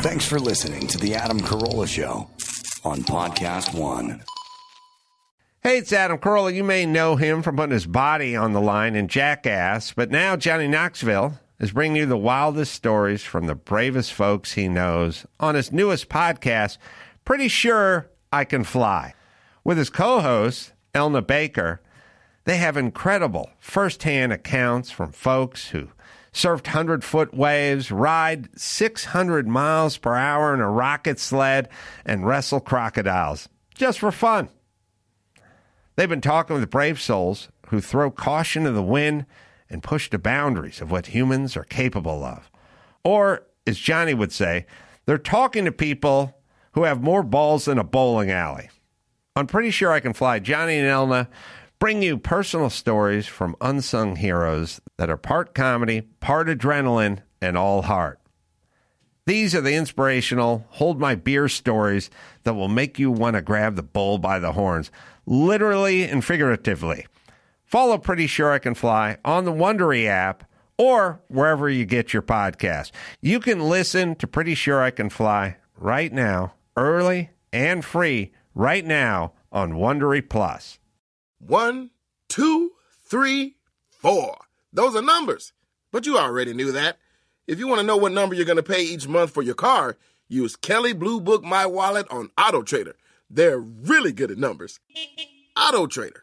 Thanks for listening to The Adam Carolla Show on Podcast One. Hey, it's Adam Carolla. You may know him from putting his body on the line in Jackass, but now Johnny Knoxville is bringing you the wildest stories from the bravest folks he knows on his newest podcast, Pretty Sure I Can Fly. With his co-host, Elna Baker, they have incredible first-hand accounts from folks who surfed 100-foot waves, ride 600 miles per hour in a rocket sled, and wrestle crocodiles, just for fun. They've been talking with brave souls who throw caution to the wind and push the boundaries of what humans are capable of. Or, as Johnny would say, they're talking to people who have more balls than a bowling alley. I'm Pretty Sure I Can Fly. Johnny and Elna bring you personal stories from unsung heroes that are part comedy, part adrenaline, and all heart. These are the inspirational, hold my beer stories that will make you want to grab the bull by the horns, literally and figuratively. Follow Pretty Sure I Can Fly on the Wondery app or wherever you get your podcast. You can listen to Pretty Sure I Can Fly right now, early and free, right now on Wondery Plus. 1, 2, 3, 4. Those are numbers. But you already knew that. If you want to know what number you're going to pay each month for your car, use Kelley Blue Book My Wallet on AutoTrader. They're really good at numbers. AutoTrader.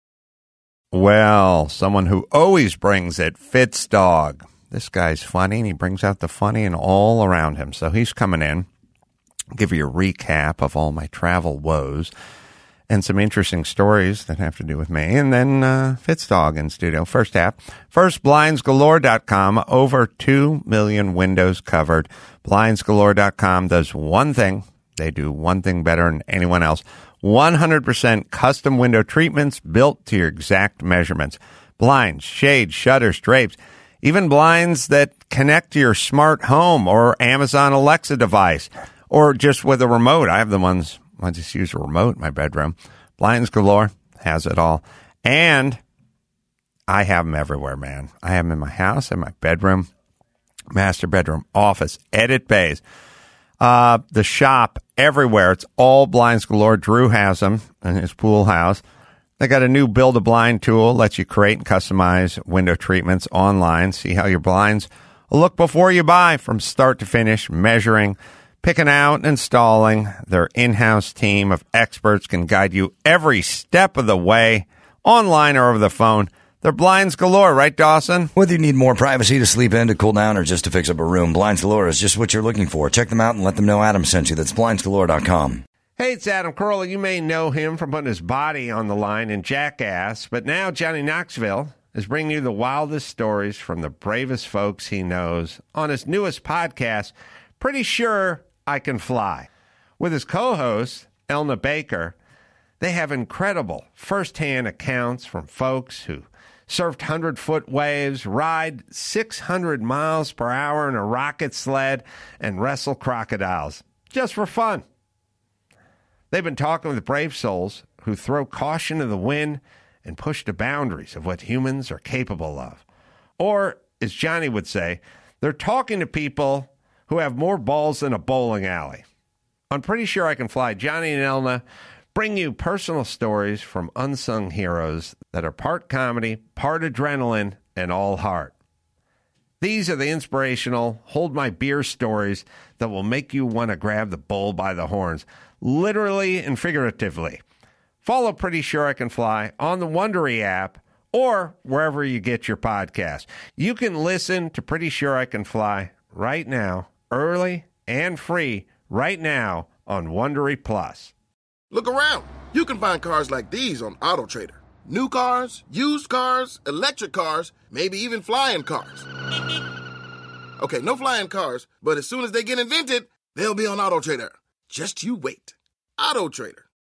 Well, someone who always brings it, Fitzdog. This guy's funny, and he brings out the funny in all around him. So he's coming in, give you a recap of all my travel woes and some interesting stories that have to do with me. And then Fitzdog in studio. First half. First, BlindsGalore.com. Over 2 million windows covered. BlindsGalore.com does one thing. They do one thing better than anyone else. 100% custom window treatments built to your exact measurements. Blinds, shades, shutters, drapes, even blinds that connect to your smart home or Amazon Alexa device, or just with a remote. I have the ones, I just use a remote in my bedroom. Blinds Galore has it all. And I have them everywhere, man. I have them in my house, in my bedroom, master bedroom, office, edit bays. The shop, everywhere. It's all Blinds Galore. Drew has them in his pool house. They got a new Build-A-Blind tool, lets you create and customize window treatments online. See how your blinds will look before you buy, from start to finish, measuring, picking out, and installing. Their in-house team of experts can guide you every step of the way, online or over the phone. They're Blinds Galore, right, Dawson? Whether you need more privacy to sleep in, to cool down, or just to fix up a room, Blinds Galore is just what you're looking for. Check them out and let them know Adam sent you. That's BlindsGalore.com. Hey, it's Adam Carolla. You may know him from putting his body on the line in Jackass, but now Johnny Knoxville is bringing you the wildest stories from the bravest folks he knows on his newest podcast, Pretty Sure I Can Fly. With his co-host, Elna Baker, they have incredible first-hand accounts from folks who surfed 100-foot waves, ride 600 miles per hour in a rocket sled, and wrestle crocodiles, just for fun. They've been talking with brave souls who throw caution to the wind and push the boundaries of what humans are capable of. Or, as Johnny would say, they're talking to people who have more balls than a bowling alley. I'm Pretty Sure I Can Fly. Johnny and Elna bring you personal stories from unsung heroes that are part comedy, part adrenaline, and all heart. These are the inspirational, hold my beer stories that will make you want to grab the bull by the horns, literally and figuratively. Follow Pretty Sure I Can Fly on the Wondery app or wherever you get your podcast. You can listen to Pretty Sure I Can Fly right now, early and free, right now on Wondery Plus. Look around. You can find cars like these on AutoTrader. New cars, used cars, electric cars, maybe even flying cars. Okay, no flying cars, but as soon as they get invented, they'll be on AutoTrader. Just you wait. AutoTrader.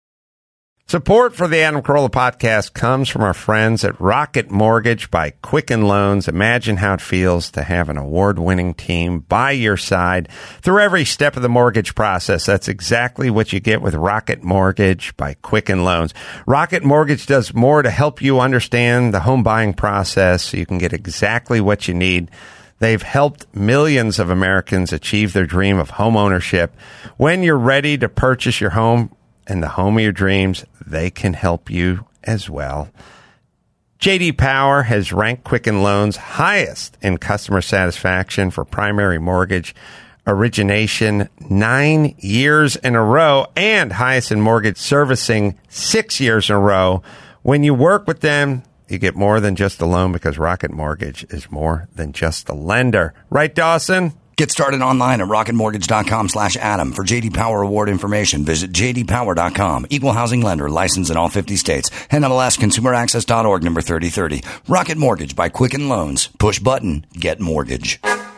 Support for the Adam Carolla podcast comes from our friends at Rocket Mortgage by Quicken Loans. Imagine how it feels to have an award-winning team by your side through every step of the mortgage process. That's exactly what you get with Rocket Mortgage by Quicken Loans. Rocket Mortgage does more to help you understand the home buying process so you can get exactly what you need. They've helped millions of Americans achieve their dream of home ownership. When you're ready to purchase your home and the home of your dreams, they can help you as well. J.D. Power has ranked Quicken Loans highest in customer satisfaction for primary mortgage origination 9 years in a row and highest in mortgage servicing 6 years in a row. When you work with them, you get more than just a loan because Rocket Mortgage is more than just a lender. Right, Dawson? Get started online at rocketmortgage.com/Adam. For J.D. Power award information, visit jdpower.com. Equal housing lender, licensed in all 50 states. NMLS consumeraccess.org, number 3030. Rocket Mortgage by Quicken Loans. Push button, get mortgage.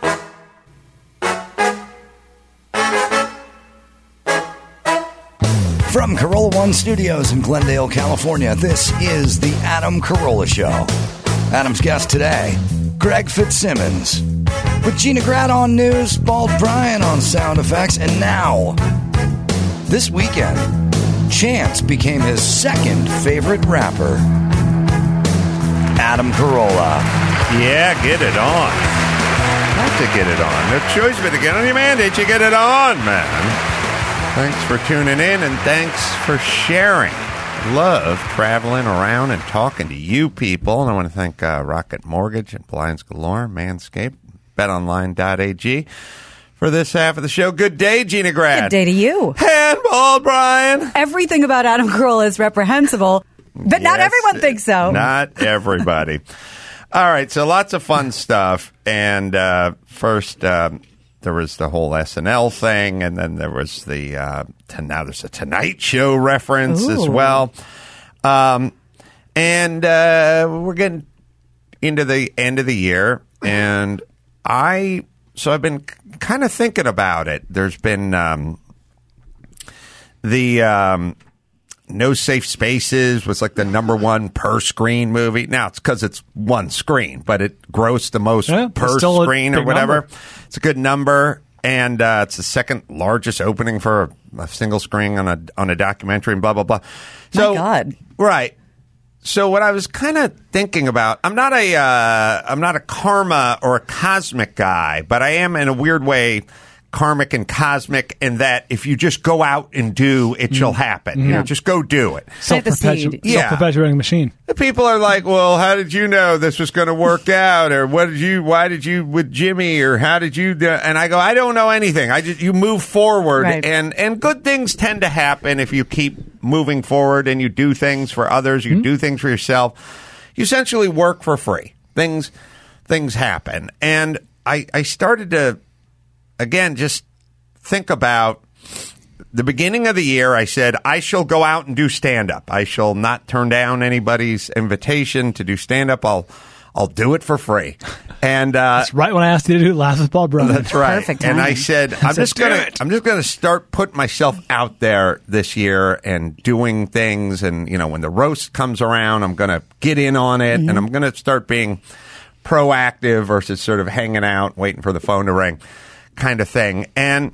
From Corolla One Studios in Glendale, California, this is the Adam Carolla Show. Adam's guest today, Greg Fitzsimmons. With Gina Grad on news, Bald Brian on sound effects, and now, this weekend, Chance became his second favorite rapper, Adam Carolla. Yeah, get it on. Have to get it on. No choice but to get on your mandate. You get it on, man. Thanks for tuning in, and thanks for sharing. Love traveling around and talking to you people. And I want to thank Rocket Mortgage and Blinds Galore, Manscaped, BetOnline.ag for this half of the show. Good day, Gina Grad. Good day to you. Handball, Brian. Everything about Adam Carolla is reprehensible, but not everyone thinks so. Not everybody. All right, so lots of fun stuff. And first, there was the whole SNL thing, and then there was the now there's a Tonight Show reference as well. And we're getting into the end of the year, and I've been kind of thinking about it. There's been the No Safe Spaces was like the number one per screen movie. Now it's because it's one screen, but it grossed the most per screen or whatever. Number. It's a good number, and it's the second largest opening for a single screen on a documentary, and blah blah blah. So, my God, right. So what I was kind of thinking about, I'm not a karma or a cosmic guy, but I am in a weird way karmic and cosmic in that if you just go out and do, it shall happen. You know, just go do it. Self-perpetuating machine. The people are like, well, how did you know this was going to work out? Or why did you with Jimmy? Or how did you do? And I go, I don't know anything. You move forward, right. and good things tend to happen if you keep moving forward and you do things for others. You do things for yourself. You essentially work for free. Things happen. And I started to, again, just think about the beginning of the year. I said, I shall go out and do stand-up. I shall not turn down anybody's invitation to do stand-up. I'll do it for free. And that's right when I asked you to do Laugh with Bald Brian. That's right. Perfect time. And I said, I'm just gonna start putting myself out there this year and doing things. And when the roast comes around, I'm gonna get in on it, and I'm gonna start being proactive versus sort of hanging out, waiting for the phone to ring, kind of thing. And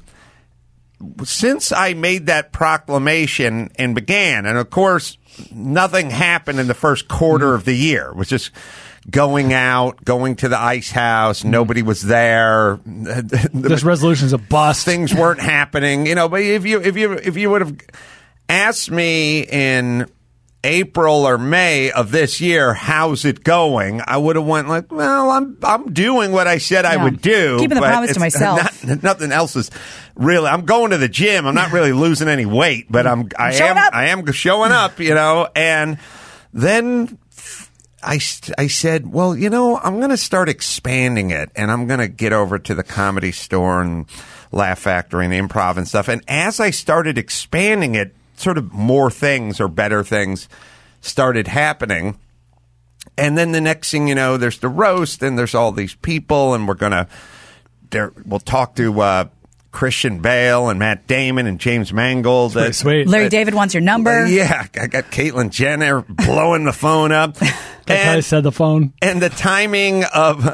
since I made that proclamation and began, and of course, nothing happened in the first quarter of the year. It was just going out, going to the ice house. Nobody was there. This resolution's a bust. Things weren't happening. But if you would have asked me in April or May of this year, how's it going? I would have went like, well, I'm doing what I said I would do. Keeping the promise to myself. Nothing else is really. I'm going to the gym. I'm not really losing any weight, but I am showing up. And then I said, well, I'm going to start expanding it, and I'm going to get over to the Comedy Store and Laugh Factory and Improv and stuff. And as I started expanding it, sort of more things or better things started happening. And then the next thing you know, there's the roast, and there's all these people, and we'll talk to Christian Bale and Matt Damon and James Mangold. Sweet. Larry David wants your number. Yeah, I got Caitlyn Jenner blowing the phone up. I said the phone. And the timing of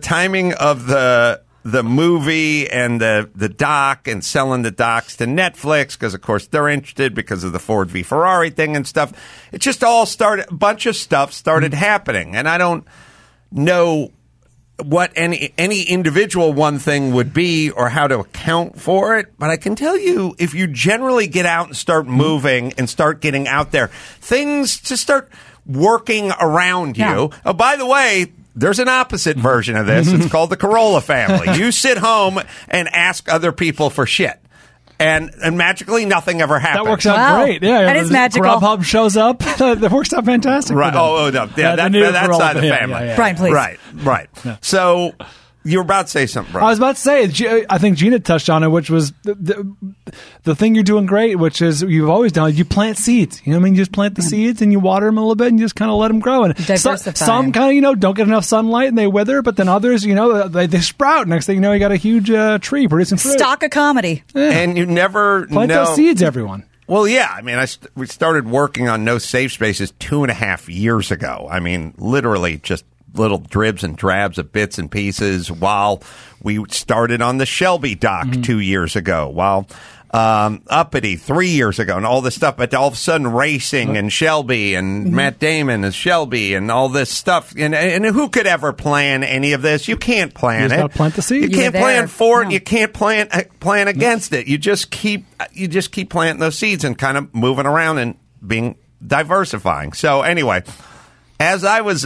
the movie and the doc and selling the docs to Netflix, because of course they're interested because of the Ford v Ferrari thing and stuff. It just all started, a bunch of stuff started happening, and I don't know what any individual one thing would be or how to account for it, but I can tell you, if you generally get out and start moving and start getting out there, things just start working around you. Yeah. Oh, by the way, there's an opposite version of this. It's called the Carolla family. You sit home and ask other people for shit. And magically, nothing ever happens. That works out Wow. great. Yeah, That is magical. Grubhub shows up. That works out fantastic. Right. Oh, no. Yeah, the new that Carolla side of the family. family. Yeah. Brian, please. Right. So you were about to say something, bro. I was about to say, I think Gina touched on it, which was the thing you're doing great, which is you've always done. You plant seeds. You know what I mean? You just plant the seeds and you water them a little bit and you just kind of let them grow. And Diversify. some kind of, don't get enough sunlight and they wither, but then others, they sprout. Next thing you know, you got a huge tree producing fruit. Stock of comedy. And you never Plant know. those seeds, everyone. Well, yeah. I mean, we started working on No Safe Spaces 2.5 years ago. I mean, literally just little dribs and drabs of bits and pieces while we started on the Shelby doc 2 years ago, while Uppity 3 years ago, and all this stuff. But all of a sudden, racing and Shelby and Matt Damon as Shelby and all this stuff. And who could ever plan any of this? You can't plan You just it. gotta plant the seed. You You can't were plan there. for it. No. You can't plan against it. You just keep planting those seeds and kind of moving around and being diversifying. So anyway, as I was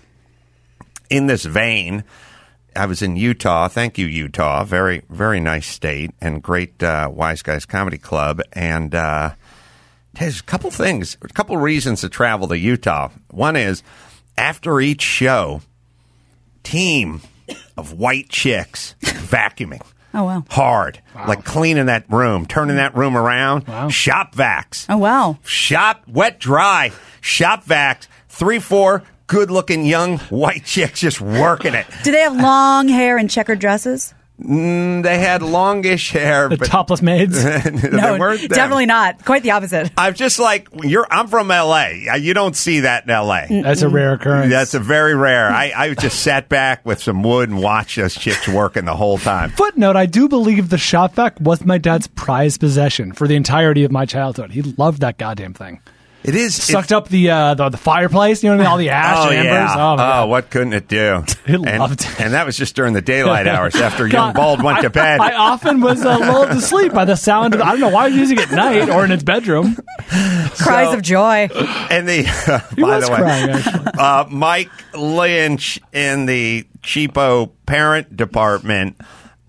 in this vein, I was in Utah. Thank you, Utah. Very, very nice state and great Wise Guys Comedy Club. And there's a couple things, a couple reasons to travel to Utah. One is after each show, team of white chicks vacuuming. Oh, wow. Hard. Like cleaning that room, turning that room around. Wow. Shop vacs. Oh, wow. Shop wet, dry. Shop vacs. 3-4 good-looking young white chicks just working it. Do they have long hair and checkered dresses? They had longish hair, The but topless maids. they No, weren't them. definitely not. Quite the opposite. I'm just like I'm from L.A. You don't see that in L.A. That's a rare occurrence. That's a very rare. I just sat back with some wood and watched those chicks working the whole time. Footnote, I do believe the shop vac was my dad's prized possession for the entirety of my childhood. He loved that goddamn thing. It is Sucked up the fireplace, you know what I mean? All the ash Oh, and embers. yeah. Oh, my God. What couldn't it do? It loved it. And that was just during the daylight hours after young God, Bald went to bed. I often was lulled to sleep by the sound of, I don't know why he was using it at night or in his bedroom. Cries of joy. And the He by was the way, crying, actually. Mike Lynch in the cheapo parent department.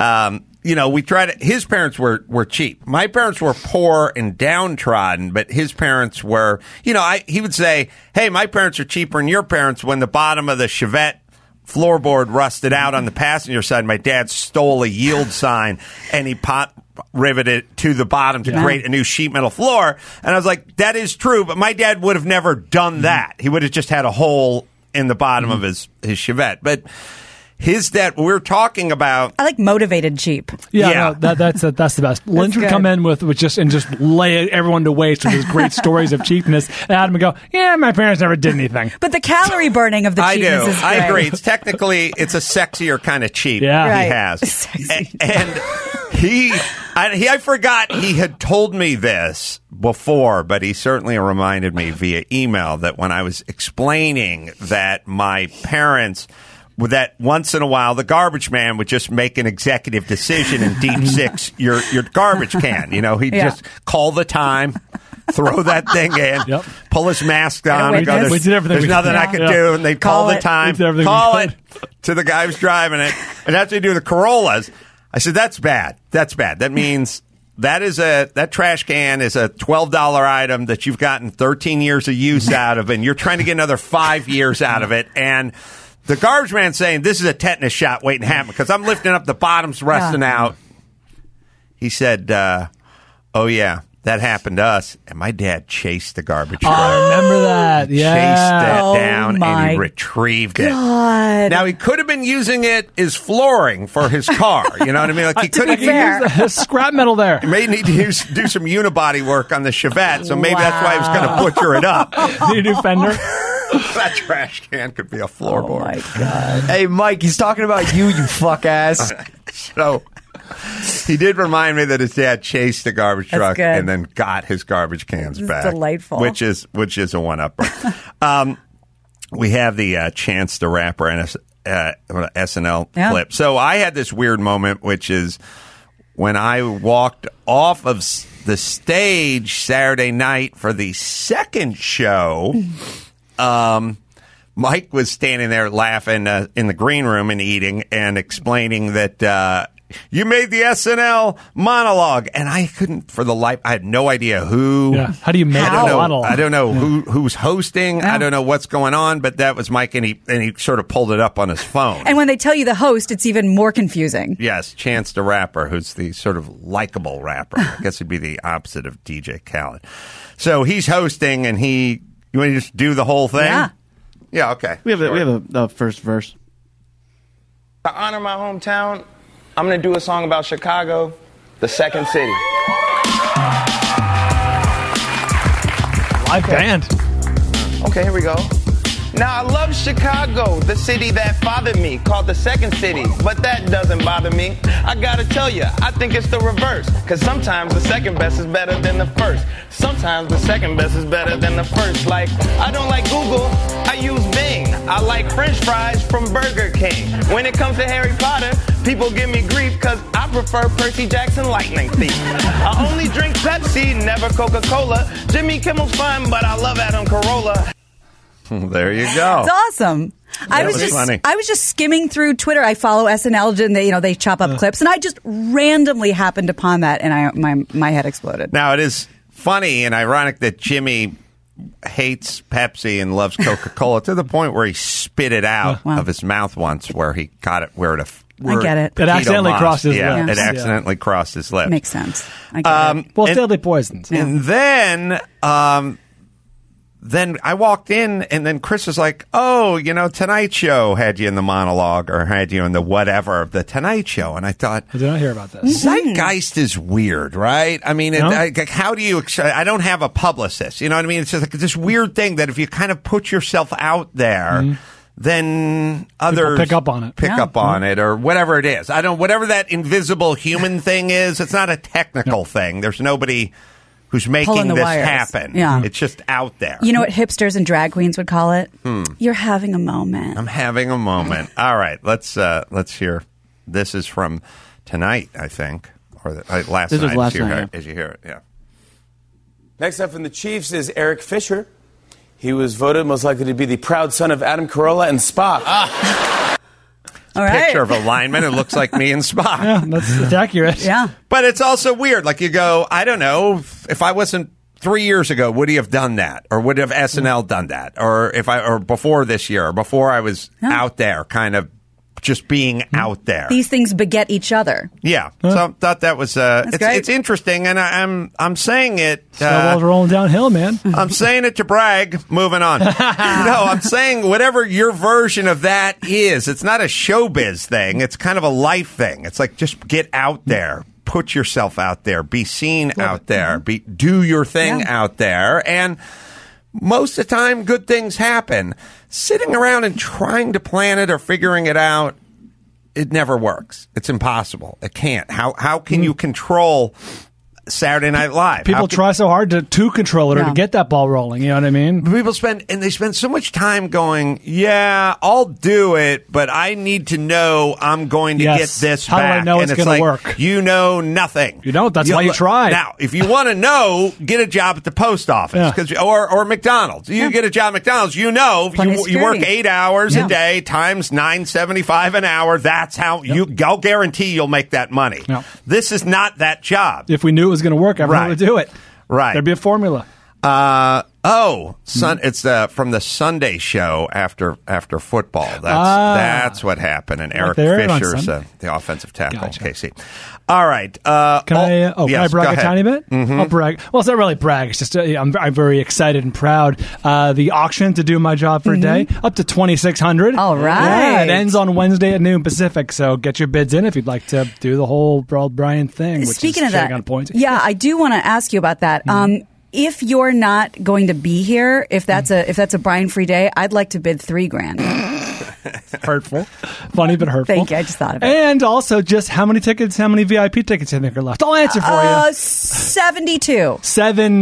We tried. His parents were cheap. My parents were poor and downtrodden, but his parents were. He would say, "Hey, my parents are cheaper than your parents." When the bottom of the Chevette floorboard rusted out on the passenger side, my dad stole a yield sign and he riveted it to the bottom to create a new sheet metal floor. And I was like, "That is true," but my dad would have never done that. He would have just had a hole in the bottom of his Chevette, but. His dad, we were talking about. I like motivated cheap. Yeah, no, that's the best. Lynch would good. come in with just lay everyone to waste with his great stories of cheapness. And Adam would go, "Yeah, my parents never did anything." But the calorie burning of the I cheapness do. is great. I agree. It's a sexier kind of cheap Yeah. he Right. has. Sexy. And I forgot he had told me this before, but he certainly reminded me via email that when I was explaining that my parents, that once in a while the garbage man would just make an executive decision and deep six your garbage can. He'd just call the time, throw that thing in, pull his mask down, and go, witness. We did everything there's we nothing could. I could Yeah. do, and they'd call Call the it. time, We did everything we call could. it to the guy who's driving it, and that's they do the Corollas. I said, that's bad. That's bad. That means that trash can is a $12 item that you've gotten 13 years of use out of, and you're trying to get another 5 years out of it. And the garbage man's saying, this is a tetanus shot waiting to happen because I'm lifting up the bottoms, rusting out. He said, oh, yeah, that happened to us. And my dad chased the garbage truck. I remember that. Yeah. Chased it Oh, down and my he retrieved it. God. Now, he could have been using it as flooring for his car. You know what I mean? Like he could have fair. There's scrap metal there. He may need to do some unibody work on the Chevette, so maybe that's why he was going to butcher it up. Need a new fender. That trash can could be a floorboard. Oh, my God. Hey, Mike, he's talking about you fuck ass. So he did remind me that his dad chased the garbage truck good. and then got his garbage cans This is back. delightful. Which is a one-upper. We have the Chance the Rapper SNL Yeah. clip. So I had this weird moment, which is when I walked off of the stage Saturday night for the second show. Mike was standing there laughing in the green room and eating and explaining that you made the SNL monologue, and I couldn't for the life. I had no idea who. Yeah. How do you make a monologue? I don't know who's hosting. Yeah. I don't know what's going on, but that was Mike, and he sort of pulled it up on his phone. And when they tell you the host, it's even more confusing. Yes, Chance the Rapper, who's the sort of likable rapper. I guess he'd be the opposite of DJ Khaled. So he's hosting, and you want to just do the whole thing? Yeah. Yeah, okay. We have a first verse. To honor my hometown, I'm going to do a song about Chicago, the second city. Live band. Okay, here we go. Now, I love Chicago, the city that fathered me, called the second city, but that doesn't bother me. I gotta tell you, I think it's the reverse, cause sometimes the second best is better than the first. Sometimes the second best is better than the first. Like, I don't like Google, I use Bing. I like French fries from Burger King. When it comes to Harry Potter, people give me grief, cause I prefer Percy Jackson Lightning Thief. I only drink Pepsi, never Coca-Cola. Jimmy Kimmel's fun, but I love Adam Carolla. There you go. It's awesome. I was just skimming through Twitter. I follow SNL, and they chop up clips, and I just randomly happened upon that, and my head exploded. Now, it is funny and ironic that Jimmy hates Pepsi and loves Coca-Cola to the point where he spit it out of his mouth once, where he got it where it. I get it. It accidentally crossed his lips. lips. It accidentally crossed his lips. Makes sense. I get it. Well, it's deadly poisons. And then I walked in, and then Chris was like, oh, Tonight Show had you in the monologue or had you in the whatever of the Tonight Show. And I thought, I did not hear about this. Zeitgeist is weird, right? I mean, how do you, I don't have a publicist. You know what I mean? It's just like this weird thing that if you kind of put yourself out there, then others pick up on it. Or whatever it is. Whatever that invisible human thing is, it's not a technical thing. There's nobody who's making this happen. Yeah. It's just out there. You know what hipsters and drag queens would call it? You're having a moment. I'm having a moment. All right, let's hear. This is from tonight, I think, or last night. Last night, as you hear it. Yeah. Next up from the Chiefs is Eric Fisher. He was voted most likely to be the proud son of Adam Carolla and Spock. All right. Picture of a lineman who looks like me and Spock. Yeah, that's accurate. Yeah. But it's also weird. Like you go, I don't know, if I wasn't 3 years ago, would he have done that? Or would have SNL done that? Or before this year, or before I was out there, kind of just being out there. These things beget each other. Yeah. So I thought that was it's interesting, and I'm saying it. Snowball's rolling downhill, man. I'm saying it to brag. Moving on. No, I'm saying whatever your version of that is. It's not a showbiz thing. It's kind of a life thing. It's like just get out there. Put yourself out there. Be seen out there. Do your thing out there. And most of the time, good things happen. Sitting around and trying to plan it or figuring it out, it never works. It's impossible. It can't. How can you control Saturday Night Live? People try so hard to control it or to get that ball rolling. You know what I mean? People spend so much time going, yeah, I'll do it, but I need to know I'm going to get this How back. How do I know it's going to work? You know nothing. You don't. That's why you try. Now, if you want to know, get a job at the post office or McDonald's. You get a job at McDonald's. You know, you work 8 hours a day times $9.75 an hour. That's how I'll guarantee you'll make that money. This is not that job. If we knew it was going to work, everyone would do it. Right. There'd be a formula. It's from the Sunday show after football. That's what happened. And Eric Fisher's the offensive tackle, KC. All right. Can I brag a tiny bit? Mm-hmm. I'll brag. Well, it's not really brag. It's just I'm very excited and proud. The auction to do my job for a day, up to $2,600. All right. Yeah, it ends on Wednesday at noon Pacific. So get your bids in if you'd like to do the whole Brawl Brian thing. Which Speaking is of that, on points. yeah, I do want to ask you about that. If you're not going to be here, if that's a Brian free day, I'd like to bid $3,000. Hurtful, funny but hurtful. Thank you. I just thought of it. And also, just how many VIP tickets I think are left? I'll answer for you. 72. 17.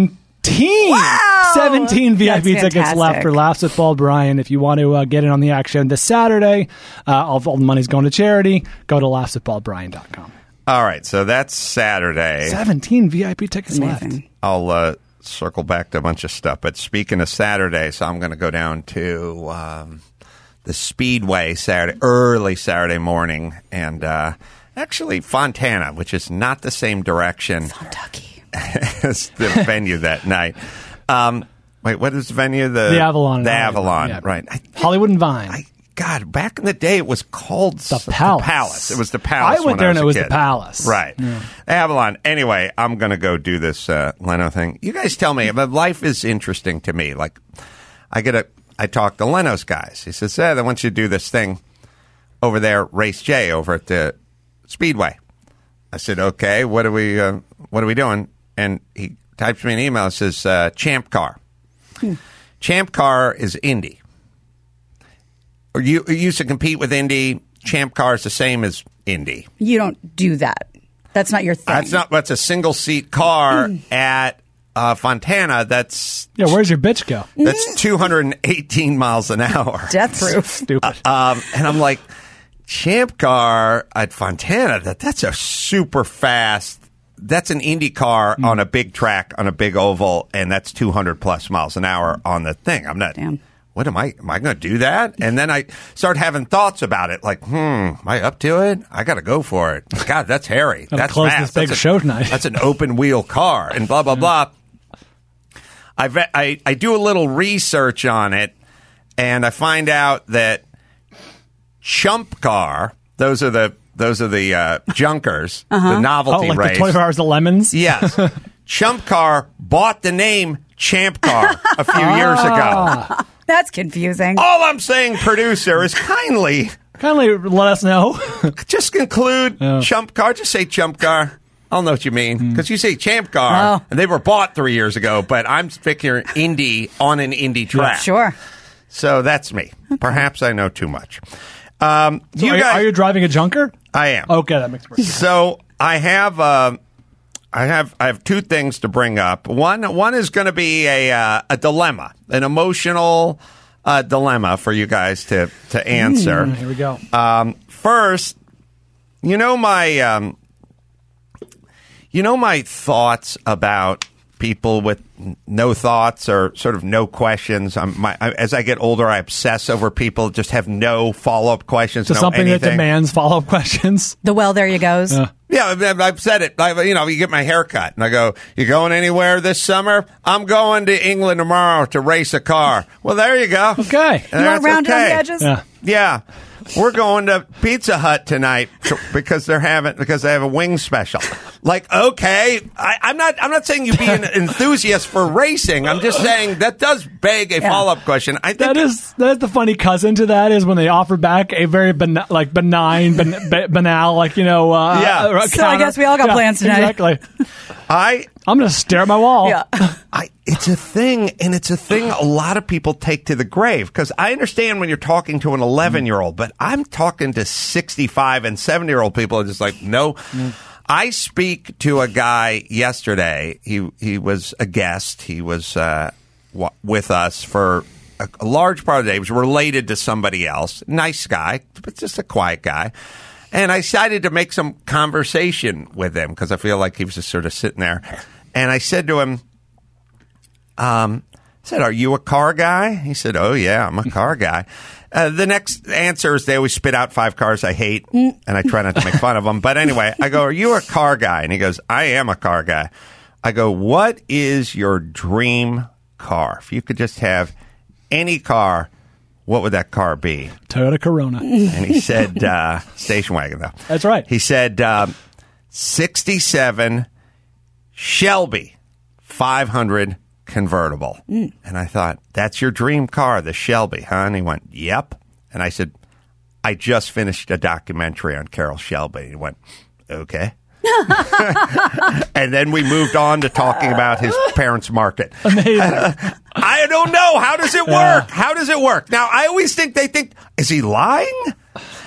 17! Wow! 17 VIP That's tickets fantastic. left for Laughs with Bald Brian. If you want to get in on the action this Saturday, all the money's going to charity. Go to laughswithbaldbrian.com. All right, so that's Saturday. 17 VIP tickets Amazing. left. I'll circle back to a bunch of stuff. But speaking of Saturday, so I'm going to go down to the Speedway early Saturday morning, and actually Fontana, which is not the same direction Kentucky. as the venue that night. Wait, what is the venue? The Avalon. The Avalon, Yeah. right. Hollywood and Vine. God, back in the day, it was called The Palace. It was the Palace. I went there and was it a was kid. the Palace. Right. Yeah. Avalon. Anyway, I'm going to go do this Leno thing. You guys tell me, but life is interesting to me. Like, I talk to Leno's guys. He says, I want you to do this thing over there, Race J, over at the Speedway. I said, okay, what are we doing? And he types me an email and says, Champ Car. Champ Car is Indy. Or you used to compete with Indy. Champ Car is the same as Indy. You don't do that. That's not your thing. That's a single seat car at Fontana. That's where's your bitch go? That's 218 miles an hour. Death proof. Stupid. And I'm like, Champ Car at Fontana. That's a super fast. That's an Indy car on a big track on a big oval, and that's 200 plus miles an hour on the thing. I'm not. Damn. What am I going to do that? And then I start having thoughts about it. Like, am I up to it? I got to go for it. God, that's hairy. That's close fast. this big show tonight. That's an open wheel car, and blah blah blah. I do a little research on it, and I find out that Chump Car. Those are the junkers, the novelty like race. the 24 Hours of Lemons? Yes. Chump Car bought the name Champ Car a few years ago. That's confusing. All I'm saying, producer, is kindly let us know. just include Chump Car. Just say Chump Car. I'll know what you mean. Because you say Champ Car, and they were bought 3 years ago, but I'm figuring Indy on an Indy track. Sure. So that's me. Perhaps I know too much. Are you driving a junker? I am. Okay, that makes more sense. So I have two things to bring up. One is going to be a dilemma, an emotional dilemma for you guys to answer. Here we go. First, my thoughts about people with no thoughts or sort of no questions. As I get older, I obsess over people just have no follow-up questions. To something anything. that demands follow-up questions. There you goes. Yeah, I've said it. You get my hair cut, and I go, you going anywhere this summer? I'm going to England tomorrow to race a car. Well, there you go. Okay. You want round around the edges? Yeah. We're going to Pizza Hut tonight because they have a wing special. Like, okay, I'm not saying you be an enthusiast for racing. I'm just saying that does beg a follow-up question. I think that is the funny cousin to that is when they offer back a very benign, banal, So I guess we all got plans tonight. Exactly. I'm going to stare at my wall. Yeah. It's a thing, and it's a thing a lot of people take to the grave. Because I understand when you're talking to an 11-year-old, but I'm talking to 65 and 70-year-old people. Are just like, no. I speak to a guy yesterday. He was a guest. He was with us for a large part of the day. He was related to somebody else. Nice guy, but just a quiet guy. And I decided to make some conversation with him because I feel like he was just sort of sitting there. And I said to him, are you a car guy? He said, oh, yeah, I'm a car guy. The next answer is they always spit out 5 cars I hate, and I try not to make fun of them. But anyway, I go, are you a car guy? And he goes, I am a car guy. I go, what is your dream car? If you could just have any car, what would that car be? Toyota Corona. And he said, station wagon, though. That's right. He said, 67 Shelby 500 convertible. And I thought, that's your dream car, the Shelby, huh? And he went, yep. And I said, I just finished a documentary on Carroll Shelby. He went, okay. And then we moved on to talking about his parents' market. Amazing. I don't know. How does it work? How does it work? Now, I always think they think, is he lying?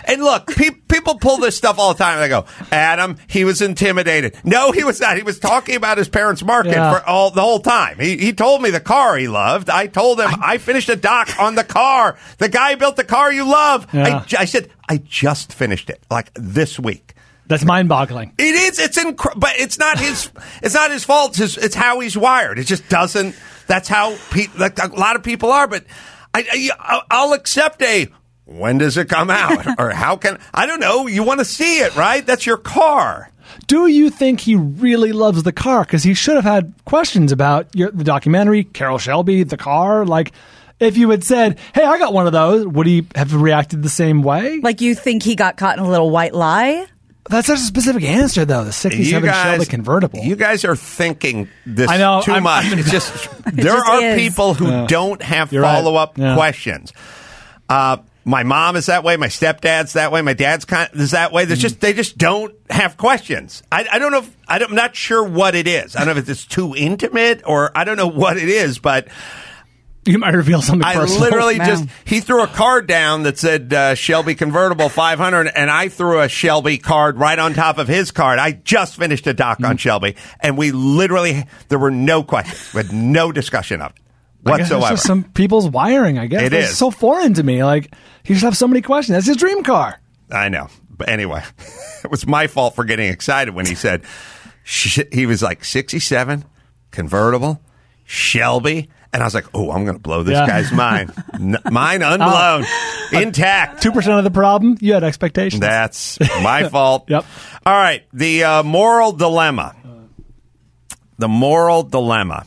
And look, people pull this stuff all the time. They go, Adam, he was intimidated. No, he was not. He was talking about his parents' market for the whole time. He told me the car he loved. I told him I finished a doc on the car. The guy built the car you love. Yeah. I said, I just finished it, like this week. That's mind-boggling. It is. It's but it's not his. It's not his fault. It's how he's wired. It just doesn't. That's how like a lot of people are. But I'll accept when does it come out, or how can I don't know. You want to see it, right? That's your car. Do you think he really loves the car? Because he should have had questions about the documentary, Carroll Shelby, the car. Like, if you had said, "Hey, I got one of those," would he have reacted the same way? Like, you think he got caught in a little white lie? That's such a specific answer, though. The 67 Shelby convertible. You guys are thinking this too much. It's just there are people who don't have follow-up questions. My mom is that way. My stepdad's that way. My dad's is that way. They just don't have questions. I don't know. I'm not sure what it is. I don't know if it's too intimate or I don't know what it is, but. You might reveal something personal. I literally he threw a card down that said Shelby convertible 500, and I threw a Shelby card right on top of his card. I just finished a doc on Shelby, and there were no questions, with no discussion of it whatsoever. It's just some people's wiring, I guess. It's so foreign to me. Like, he should have so many questions. That's his dream car. I know. But anyway, it was my fault for getting excited when he said, he was like 67, convertible, Shelby. And I was like, oh, I'm going to blow this guy's mind. Mine unblown, intact. 2% of the problem, you had expectations. That's my fault. Yep. All right, the moral dilemma. The moral dilemma.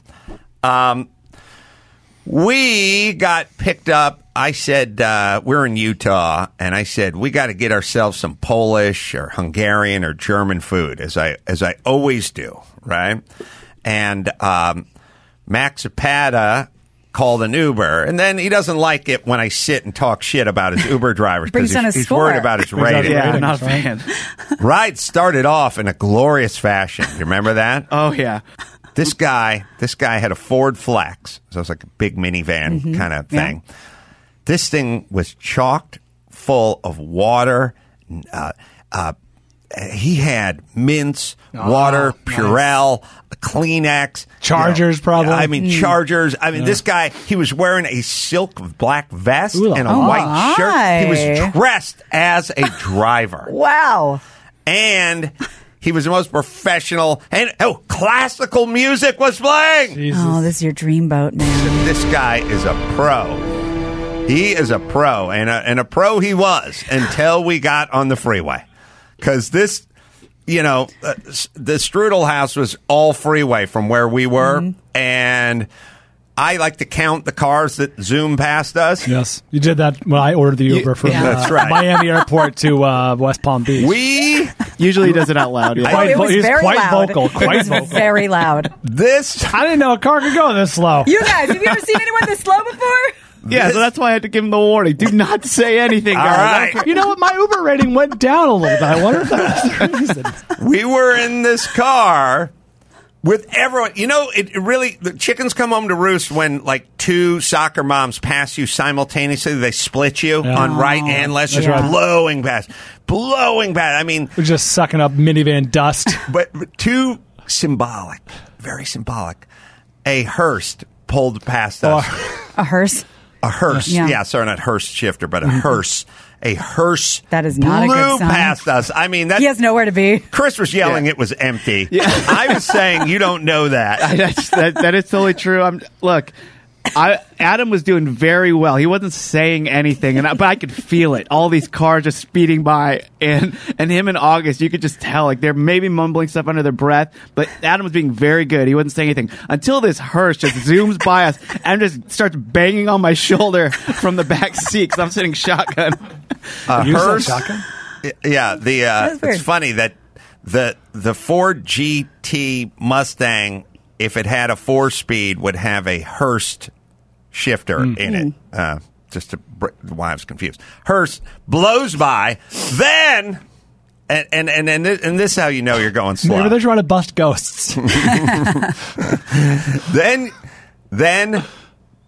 We got picked up. I said, we're in Utah, and I said, we got to get ourselves some Polish or Hungarian or German food, as I always do, right? And Max Zapata called an Uber, and then he doesn't like it when I sit and talk shit about his Uber drivers because he's worried about his rating. Yeah, I'm not a fan. Ride started off in a glorious fashion. You remember that? Oh, yeah. This guy had a Ford Flex, so it's like a big minivan kind of thing. Yeah. This thing was chocked full of water. He had mints, water, Purell, Kleenex. Chargers, probably. I mean, chargers. I mean, this guy, he was wearing a silk black vest and a white shirt. He was dressed as a driver. Wow. And he was the most professional. And, classical music was playing. Jesus. Oh, this is your dreamboat, man. This guy is a pro. He is a pro. And a pro he was until we got on the freeway. Because this, the Strudel house was all freeway from where we were, and I like to count the cars that zoom past us. Yes, you did that when I ordered the Uber from that's right. Miami Airport to West Palm Beach. We usually he does it out loud. Yeah. It was very quite loud. vocal. Quite vocal. Very loud. I didn't know a car could go this slow. You guys, have you ever seen anyone this slow before? Yeah, so that's why I had to give him the warning. Do not say anything, guys. All right. You know what? My Uber rating went down a little bit. I wonder if that's the reason. We were in this car with everyone. It really, the chickens come home to roost when like two soccer moms pass you simultaneously. They split you on right and left, just blowing past. I mean, we're just sucking up minivan dust. But too symbolic, very symbolic. A hearse pulled past us. A hearse? A hearse. Yeah, sorry, not hearse shifter, but a hearse. A hearse. That is not a good sign. Past us. I mean, he has nowhere to be. Chris was yelling it was empty. Yeah. I was saying you don't know that. That is totally true. Look, Adam was doing very well. He wasn't saying anything, but I could feel it. All these cars just speeding by, and him and August, you could just tell like they're maybe mumbling stuff under their breath. But Adam was being very good. He wasn't saying anything until this hearse just zooms by us and just starts banging on my shoulder from the back seat because I'm sitting shotgun. Hearse. Shotgun? Yeah, it's funny that the Ford GT Mustang, if it had a 4-speed, would have a hearse shifter in it. Why I was confused. Hearse blows by, then, and this is how you know you're going slow. Maybe they're trying to bust ghosts. Then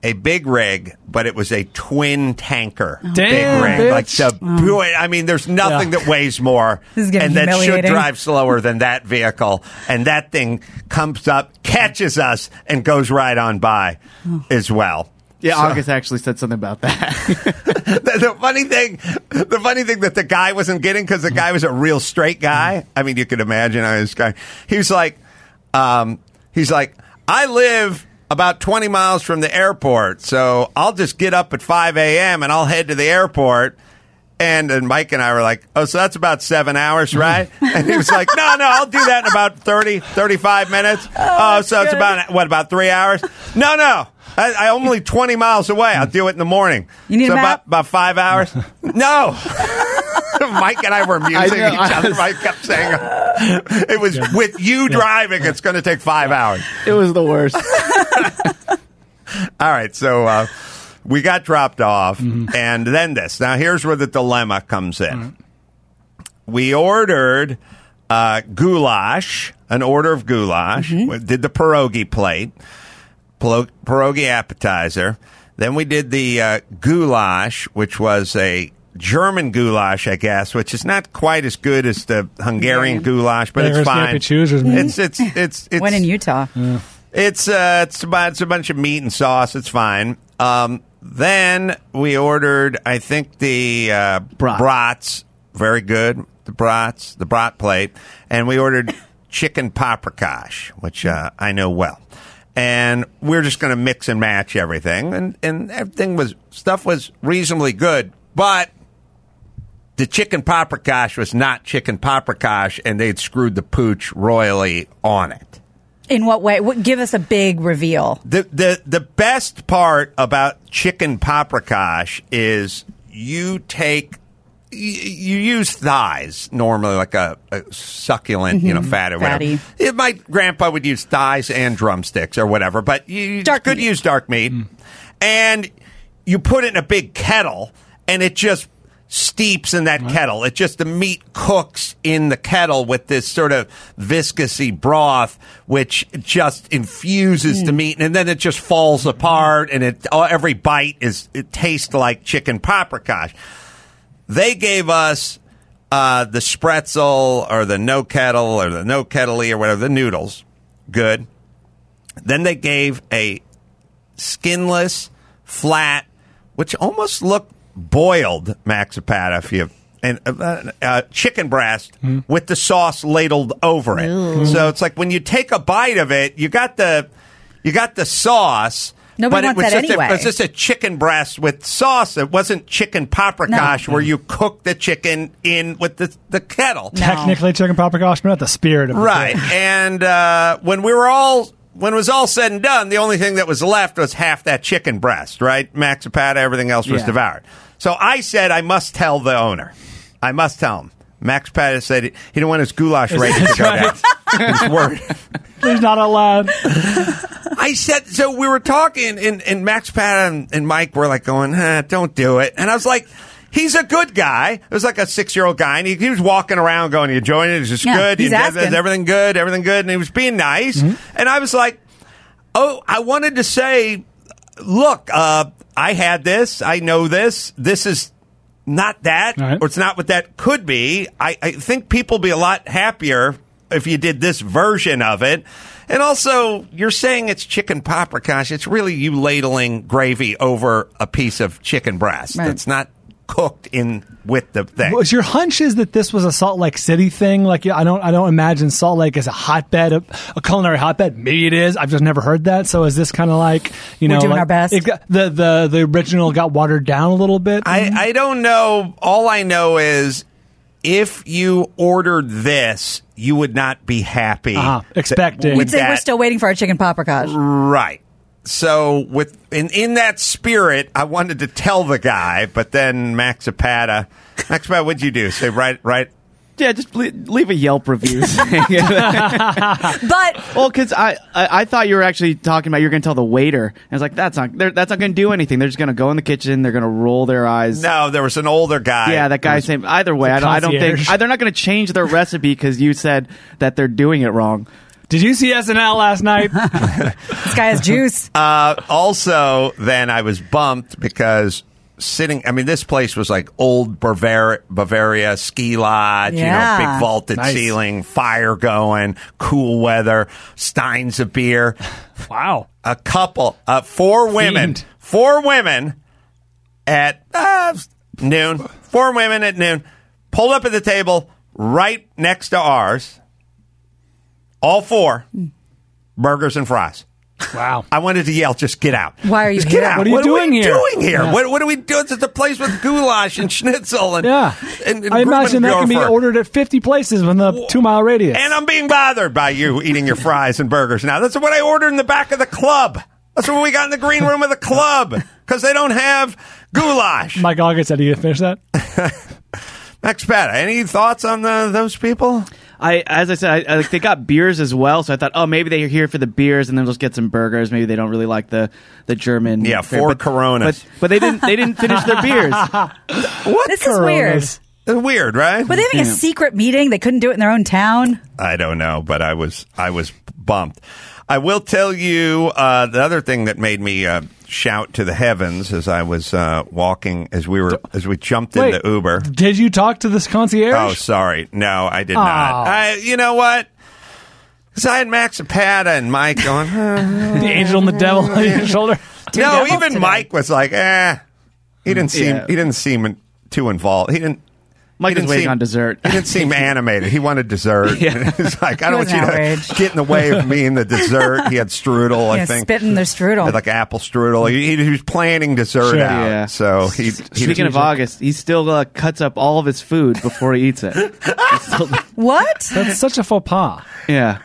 a big rig, but it was a twin tanker. Damn, big rig. bitch. Like I mean, there's nothing that weighs more This is getting and that should humiliating. drive slower than that vehicle. And that thing comes up, catches us, and goes right on by as well. Yeah, August actually said something about that. The funny thing that the guy wasn't getting, because the guy was a real straight guy. I mean, you could imagine this guy. He was like, I live about 20 miles from the airport, so I'll just get up at 5 a.m. and I'll head to the airport. And Mike and I were like, oh, so that's about 7 hours, right? And he was like, no, I'll do that in about 30, 35 minutes. Oh, so it's about 3 hours? No. I'm only 20 miles away. I'll do it in the morning. You need a map? About 5 hours? No. Mike and I were amusing each other. Mike kept saying, it was with you driving, it's going to take 5 hours. It was the worst. All right, so we got dropped off, and then this. Now, here's where the dilemma comes in. We ordered goulash, an order of goulash. We did the pierogi plate. Pierogi appetizer. Then we did the goulash, which was a German goulash, I guess, which is not quite as good as the Hungarian goulash, but it's fine. It's When in Utah. It's a bunch of meat and sauce. It's fine. Then we ordered, I think, the brats. Very good. The brat plate. And we ordered chicken paprikash, which I know well. And we're just going to mix and match everything. And stuff was reasonably good. But the chicken paprikash was not chicken paprikash, and they'd screwed the pooch royally on it. In what way? Give us a big reveal. The best part about chicken paprikash is you use thighs normally, like a succulent, fat or whatever. My grandpa would use thighs and drumsticks or whatever, but you could use dark meat. And you put it in a big kettle, and it just steeps in that kettle. The meat cooks in the kettle with this sort of viscousy broth, which just infuses the meat, and then it just falls apart, and every bite it tastes like chicken paprikash. They gave us the spretzel or the no kettle or the no kettle-y or whatever, the noodles. Good. Then they gave a skinless, flat, which almost looked boiled Max Zapata, and chicken breast with the sauce ladled over it. Ooh. So it's like when you take a bite of it, you got the sauce. Nobody wants that anyway. It was just a chicken breast with sauce. It wasn't chicken paprikash where you cook the chicken in with the kettle. No. Technically chicken paprikash, but not the spirit of it. Right. And when it was all said and done, the only thing that was left was half that chicken breast, right? Max Zapata, everything else was devoured. So I said I must tell the owner. I must tell him. Max Zapata said he didn't want his goulash rating to go down. He's worried. He's not allowed. I said, so we were talking, and Max Zapata and Mike were like going, don't do it. And I was like, he's a good guy. It was like a 6-year-old guy, and he was walking around going, you enjoying it? Is this good? He's asking. Is everything good? Everything good? And he was being nice. And I was like, I wanted to say, look, I had this. I know this. This is not that, or it's not what that could be. I think people would be a lot happier if you did this version of it. And also, you're saying it's chicken paprikash. It's really you ladling gravy over a piece of chicken breast. Right. It's not cooked in with the thing. Was your hunch is that this was a Salt Lake City thing? Like, I don't imagine Salt Lake as a hotbed, a culinary hotbed. Maybe it is. I've just never heard that. So is this kind of like, we're doing our best? The original got watered down a little bit? I don't know. All I know is if you ordered this, you would not be happy. Expecting. You'd say we're still waiting for our chicken paprikash. Right. So in that spirit, I wanted to tell the guy, but then Max Zapata, what'd you do? Say right. Yeah, just leave a Yelp review. But because I thought you were actually talking about you're going to tell the waiter. And I was like, that's not going to do anything. They're just going to go in the kitchen. They're going to roll their eyes. No, there was an older guy. Yeah, that guy saying either way. I don't think they're not going to change their recipe because you said that they're doing it wrong. Did you see SNL last night? This guy has juice. Also, then I was bumped because this place was like old Bavaria ski lodge, big vaulted ceiling, fire going, cool weather, steins of beer. Wow. A couple, 4 women, 4 women at noon, 4 women at noon, pulled up at the table right next to ours. All 4 burgers and fries. Wow. I wanted to yell, just get out. Why are you just here? Get out. What are you doing here? Yeah. What are we doing? It's a place with goulash and schnitzel and I imagine that can be ordered at 50 places within a 2-mile radius. And I'm being bothered by you eating your fries and burgers now. That's what I ordered in the back of the club. That's what we got in the green room of the club because they don't have goulash. Mike August said he finished that. Max Pata, any thoughts on those people? As I said, they got beers as well, so I thought, maybe they're here for the beers, and then just get some burgers. Maybe they don't really like the German. Yeah, 4 Coronas, but they didn't finish their beers. What? This Coronas? is weird. It's weird, right? Were they having a secret meeting? They couldn't do it in their own town. I don't know, but I was bumped. I will tell you the other thing that made me shout to the heavens as I was walking as we jumped in the Uber. Did you talk to this concierge? Oh, sorry. No, I did not. You know what? Because I had Max Pata and Mike going, the angel and the devil on your shoulder. No, even Mike was like, He didn't seem too involved. Mike was waiting on dessert. He didn't seem animated. He wanted dessert. He's like, I don't want you to get in the way of me and the dessert. He had strudel, I think. Spitting their strudel. Like apple strudel. He was planning dessert out. Yeah. So Speaking of August, he still cuts up all of his food before he eats it. What? That's such a faux pas. Yeah.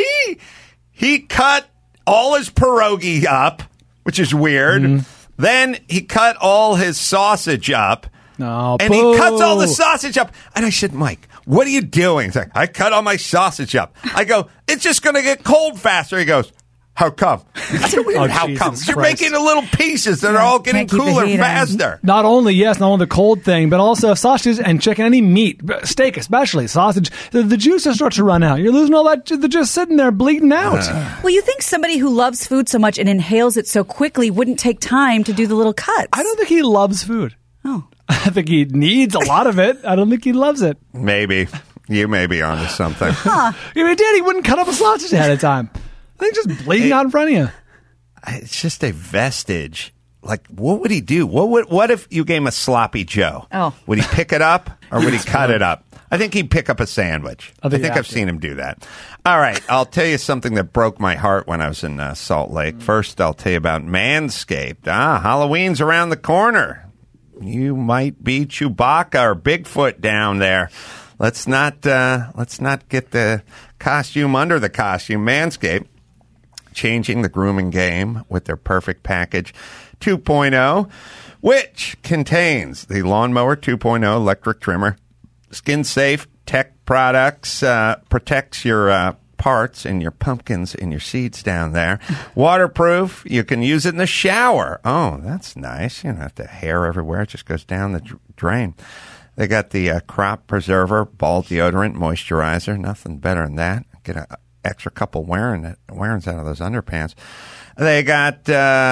He cut all his pierogi up, which is weird. Mm-hmm. Then he cut all his sausage up. No, and he cuts all the sausage up. And I said, Mike, what are you doing? He's like, I cut all my sausage up. I go, it's just going to get cold faster. He goes, how come? I said, how come? You're making the little pieces that are all getting cooler faster. Not only the cold thing, but also sausages and chicken, any meat, steak especially, sausage. The juices start to run out. You're losing all that. They're just sitting there bleeding out. Well, you think somebody who loves food so much and inhales it so quickly wouldn't take time to do the little cuts? I don't think he loves food. Oh. I think he needs a lot of it. I don't think he loves it. Maybe. You may be onto something. Huh. If he did, he wouldn't cut up a sausage ahead of time. I think just bleeding out in front of you. It's just a vestige. Like, what would he do? What if you gave him a sloppy Joe? Oh. Would he pick it up or would he cut it up? I think he'd pick up a sandwich. I think I've seen him do that. All right. I'll tell you something that broke my heart when I was in Salt Lake. First, I'll tell you about Manscaped. Halloween's around the corner. You might be Chewbacca or Bigfoot down there. Let's not get the costume under the costume. Manscaped changing the grooming game with their Perfect Package 2.0, which contains the Lawnmower 2.0 electric trimmer, skin-safe tech products, protects your parts and your pumpkins and your seeds down there. Waterproof. You can use it in the shower. Oh, that's nice. You don't have to hair everywhere. It just goes down the drain. They got the crop preserver, ball deodorant, moisturizer. Nothing better than that. Get an extra couple wearings out of those underpants. They got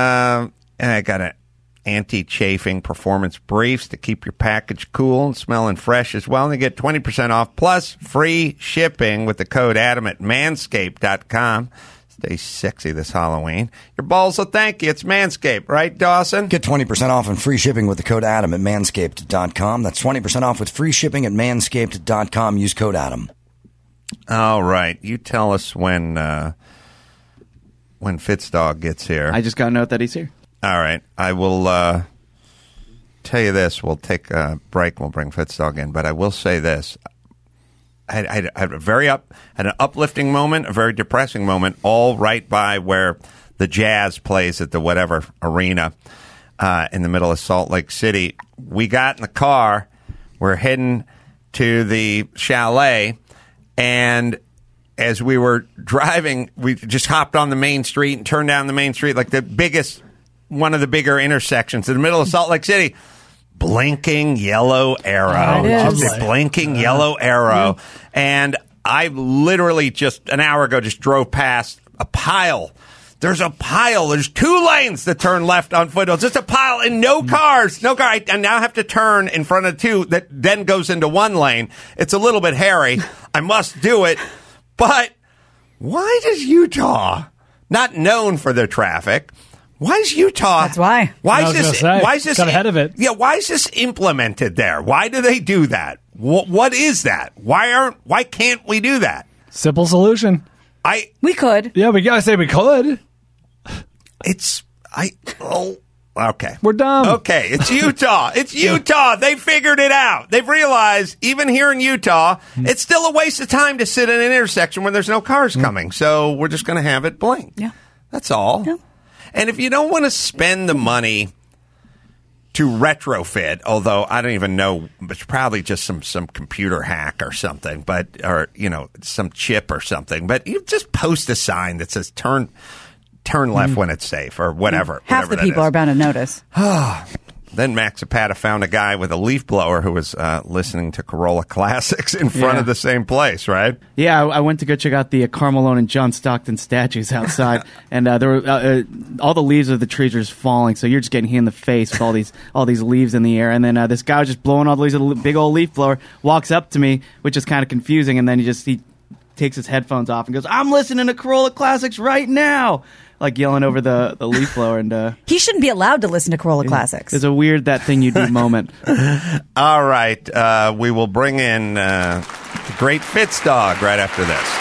an anti-chafing performance briefs to keep your package cool and smelling fresh as well. And they get 20% off plus free shipping with the code Adam at manscaped.com. Stay sexy this Halloween. Your balls will thank you. It's Manscaped, right, Dawson? Get 20% off and free shipping with the code Adam at manscaped.com. That's 20% off with free shipping at manscaped.com. Use code Adam. All right. You tell us when Fitzdog gets here. I just got a note that he's here. All right. I will tell you this. We'll take a break. We'll bring Fitzdog in. But I will say this. I had an uplifting moment, a very depressing moment, all right by where the Jazz plays at the whatever arena in the middle of Salt Lake City. We got in the car. We're heading to the chalet. And as we were driving, we just hopped on the main street and turned down the main street, like one of the bigger intersections in the middle of Salt Lake City. Blinking yellow arrow. Just a blinking yellow arrow. And I literally just an hour ago just drove past a pile. There's a pile. There's 2 lanes that turn left on foothills. Just a pile and no cars. No car. I now have to turn in front of 2 that then goes into 1 lane. It's a little bit hairy. I must do it. But why does Utah, not known for their traffic, why is Utah? That's why. Why is this got ahead of it? Yeah. Why is this implemented there? Why do they do that? What is that? Why can't we do that? Simple solution. We could. Yeah, we gotta say we could. Okay. We're dumb. Okay, it's Utah. It's Utah. They figured it out. They've realized, even here in Utah, it's still a waste of time to sit in an intersection when there's no cars coming. So we're just going to have it blink. Yeah. That's all. Yeah. And if you don't want to spend the money to retrofit, although I don't even know, it's probably just some computer hack or something, or some chip or something. But you just post a sign that says turn left when it's safe, or whatever. Half the people are bound to notice. Then Max Zapata found a guy with a leaf blower who was listening to Corolla Classics in front of the same place, right? Yeah, I went to go check out the Karl Malone and John Stockton statues outside, and there were all the leaves of the trees are just falling, so you're just getting hit in the face with all these leaves in the air. And then this guy was just blowing all the leaves with a big old leaf blower, walks up to me, which is kind of confusing, and then he takes his headphones off and goes, "I'm listening to Corolla Classics right now," like yelling over the leaf blower. And he shouldn't be allowed to listen to Corolla Classics. There's a weird that thing you do moment. All right, we will bring in the great Fitz Dog right after this.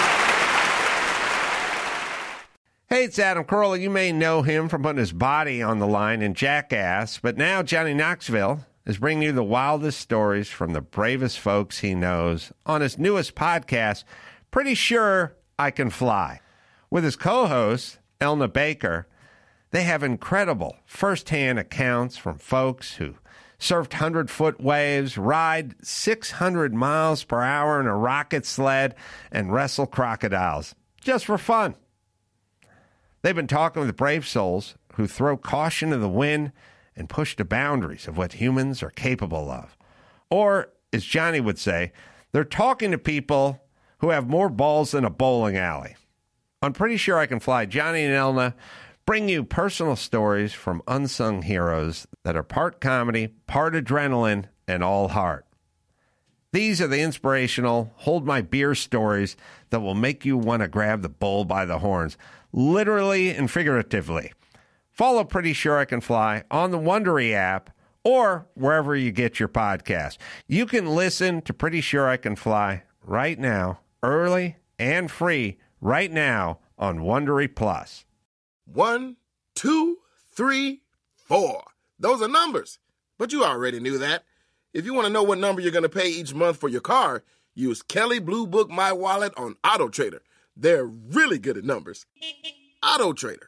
Hey, it's Adam Carolla. You may know him from putting his body on the line in Jackass, but now Johnny Knoxville is bringing you the wildest stories from the bravest folks he knows on his newest podcast, Pretty Sure I Can Fly. With his co-host, Elna Baker, they have incredible first-hand accounts from folks who surfed 100-foot waves, ride 600 miles per hour in a rocket sled, and wrestle crocodiles, just for fun. They've been talking with brave souls who throw caution to the wind and push the boundaries of what humans are capable of. Or, as Johnny would say, they're talking to people who have more balls than a bowling alley. On Pretty Sure I Can Fly, Johnny and Elna bring you personal stories from unsung heroes that are part comedy, part adrenaline, and all heart. These are the inspirational, hold my beer stories that will make you want to grab the bull by the horns, literally and figuratively. Follow Pretty Sure I Can Fly on the Wondery app or wherever you get your podcast. You can listen to Pretty Sure I Can Fly right now, early and free, right now on Wondery Plus. 1, 2, 3, 4. Those are numbers. But you already knew that. If you want to know what number you're going to pay each month for your car, use Kelley Blue Book My Wallet on AutoTrader. They're really good at numbers. AutoTrader.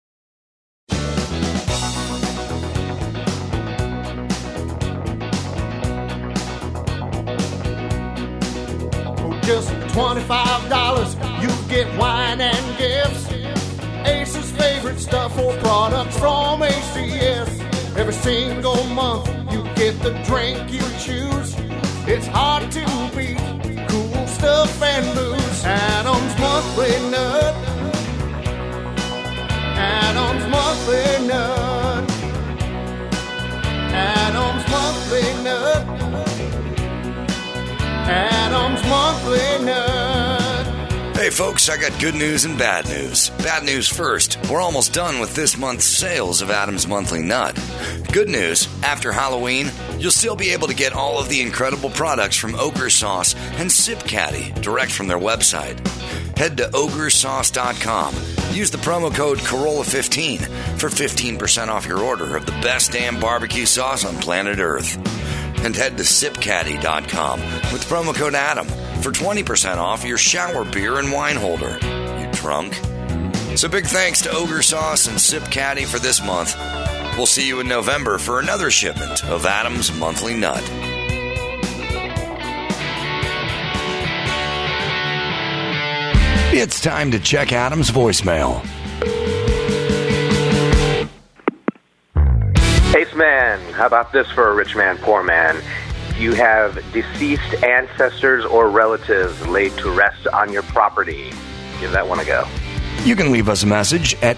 Just $25, you get wine and gifts. Ace's favorite stuff or products from ACS. Every single month, you get the drink you choose. It's hard to beat cool stuff and booze. Adam's Monthly Nut. Adam's Monthly Nut. Adam's Monthly Nut. Adam's Monthly Nut. Hey folks, I got good news and bad news. Bad news first. We're almost done with this month's sales of Adam's Monthly Nut. Good news, after Halloween, you'll still be able to get all of the incredible products from Ogre Sauce and Sip Caddy direct from their website. Head to ogresauce.com. Use the promo code Corolla15 for 15% off your order of the best damn barbecue sauce on planet Earth. And head to sipcaddy.com with promo code Adam for 20% off your shower beer and wine holder. You drunk? So big thanks to Ogre Sauce and Sip Caddy for this month. We'll see you in November for another shipment of Adam's Monthly Nut. It's time to check Adam's voicemail. Ace Man, how about this for a rich man, poor man? you have deceased ancestors or relatives laid to rest on your property. Give that one a go. You can leave us a message at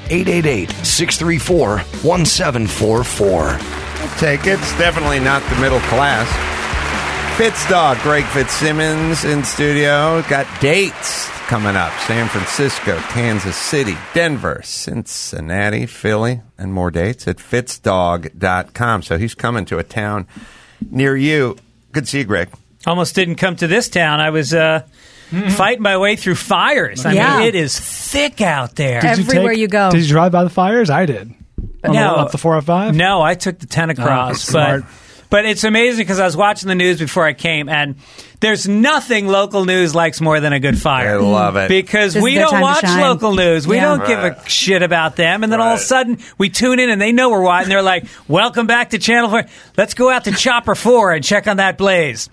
888-634-1744. Take it. It's definitely not the middle class. Fitz Dog, Greg Fitzsimmons in studio. Got dates coming up. San Francisco, Kansas City, Denver, Cincinnati, Philly, and more dates at fitzdog.com. So he's coming to a town near you. Good to see you, Greg. Almost didn't come to this town. I was fighting my way through fires. I mean, it is thick out there. Everywhere you go. Did you drive by the fires? I did. Up the 405? No, I took the 10 across. But it's amazing because I was watching the news before I came, and there's nothing local news likes more than a good fire. I love it. Because we don't watch local news. We don't give a shit about them. And then all of a sudden, we tune in, and they know we're watching. They're like, welcome back to Channel 4. Let's go out to Chopper 4 and check on that blaze.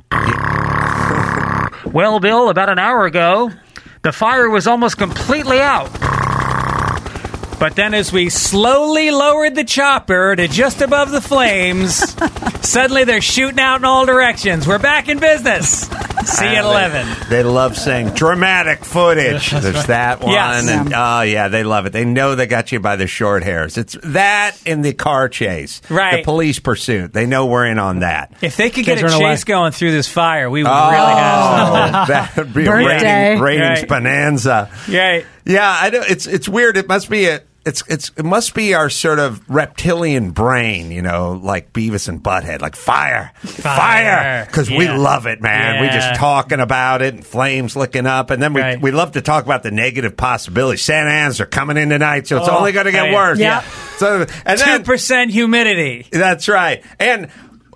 Well, Bill, about an hour ago, the fire was almost completely out. But then as we slowly lowered the chopper to just above the flames, suddenly they're shooting out in all directions. We're back in business. See you at 11. They love saying dramatic footage. There's that one. Yes. And, they love it. They know they got you by the short hairs. It's that in the car chase. Right. The police pursuit. They know we're in on that. If they could get a chase going through this fire, we would really have that would be Birthday. a ratings bonanza. Right. Yeah, I know. It's weird. It must be it must be our sort of reptilian brain, like Beavis and Butthead, like fire, because we love it, man. We just talking about it and flames licking up, and then we love to talk about the negative possibilities. Santa An's are coming in tonight, so it's only going to get worse. Yeah. So and 2% humidity. That's right, and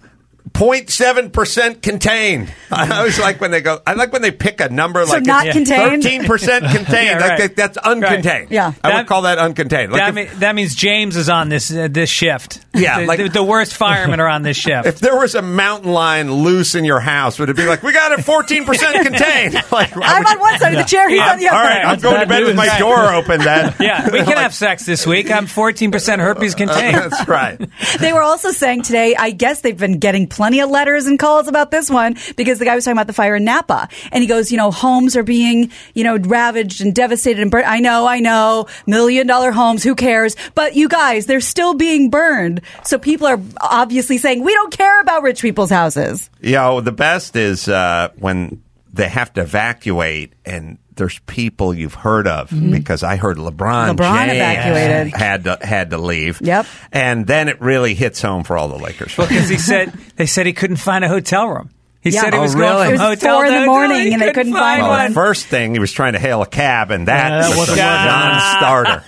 0.7% contained. I always like when they go. I like when they pick a number like not contained. 13% contained. Right. That's uncontained. Right. Yeah, I would call that uncontained. Like that means James is on this shift. Yeah, the worst firemen are on this shift. If there was a mountain lion loose in your house, would it be like, we got it 14% contained? Like, I'm on one side of the chair. He's on the other. All right, I'm going to bed with my door open then. Yeah, we can have sex this week. I'm 14% herpes contained. That's right. They were also saying today, I guess they've been getting plenty of letters and calls about this one because the guy was talking about the fire in Napa. And he goes, homes are being, ravaged and devastated and burned. I know, $1 million homes, who cares? But you guys, they're still being burned. So people are obviously saying, we don't care about rich people's houses. The best is when they have to evacuate and there's people you've heard of because I heard LeBron James evacuated. had to leave. Yep. And then it really hits home for all the Lakers fans. Well, because they said he couldn't find a hotel room. He said he was going from hotel to 4 in the morning hotel, and they couldn't find Well, one. the first thing, he was trying to hail a cab, and that was a non-starter.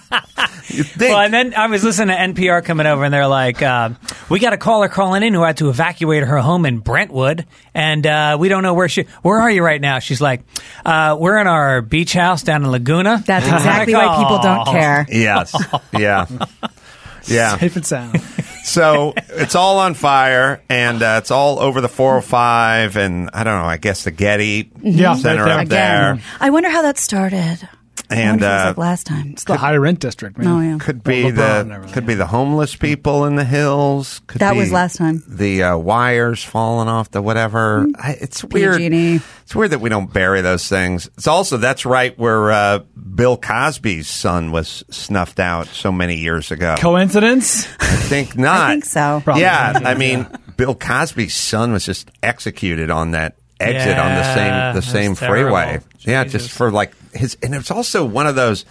Well, and then I was listening to NPR coming over, and they're like, we got a caller calling in who had to evacuate her home in Brentwood, and we don't know where are you right now? She's like, we're in our beach house down in Laguna. That's exactly why people don't care. Yes. Yeah. Yeah. Safe and sound. So it's all on fire, and it's all over the 405, and I don't know, I guess the Getty Center right up there. I wonder how that started. And it was like last time. It's the high rent district, man. Oh, yeah. Could be the homeless people in the hills. That was last time. The wires falling off the whatever. It's weird. PG&E. It's weird that we don't bury those things. It's also that's right where Bill Cosby's son was snuffed out so many years ago. Coincidence? I think not. I think so. Probably. Yeah, I mean, Bill Cosby's son was just executed on that exit on the same freeway. Yeah, just for like and it's also one of those.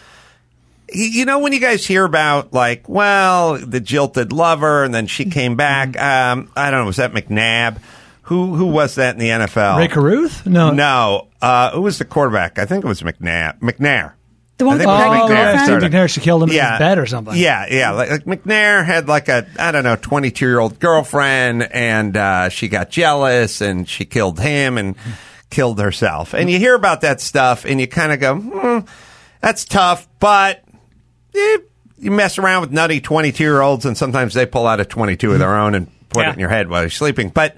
When you guys hear about the jilted lover, and then she came back. I don't know. Was that McNabb? Who was that in the NFL? Ray Caruth? No. Who was the quarterback? I think it was McNair. The one with the pregnant girlfriend? McNair, she killed him in his bed or something. Yeah. Like McNair had 22-year-old girlfriend, and she got jealous, and she killed him and killed herself. And you hear about that stuff, and you kind of go, that's tough, but you mess around with nutty 22-year-olds, and sometimes they pull out a 22 of their own and put it in your head while you're sleeping. But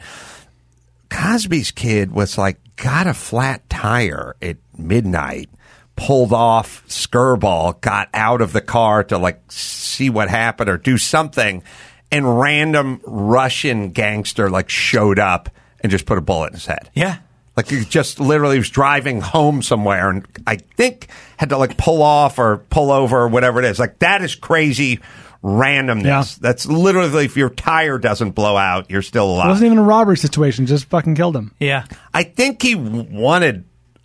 Cosby's kid was got a flat tire at midnight, pulled off Skirball, got out of the car to see what happened or do something, and random Russian gangster like showed up and just put a bullet in his head. Yeah. Like he just literally was driving home somewhere and I think had to like pull off or pull over or whatever it is. Like that is crazy randomness. Yeah. That's literally if your tire doesn't blow out, you're still It alive. wasn't even a robbery situation. Just fucking killed him. Yeah. I think he wanted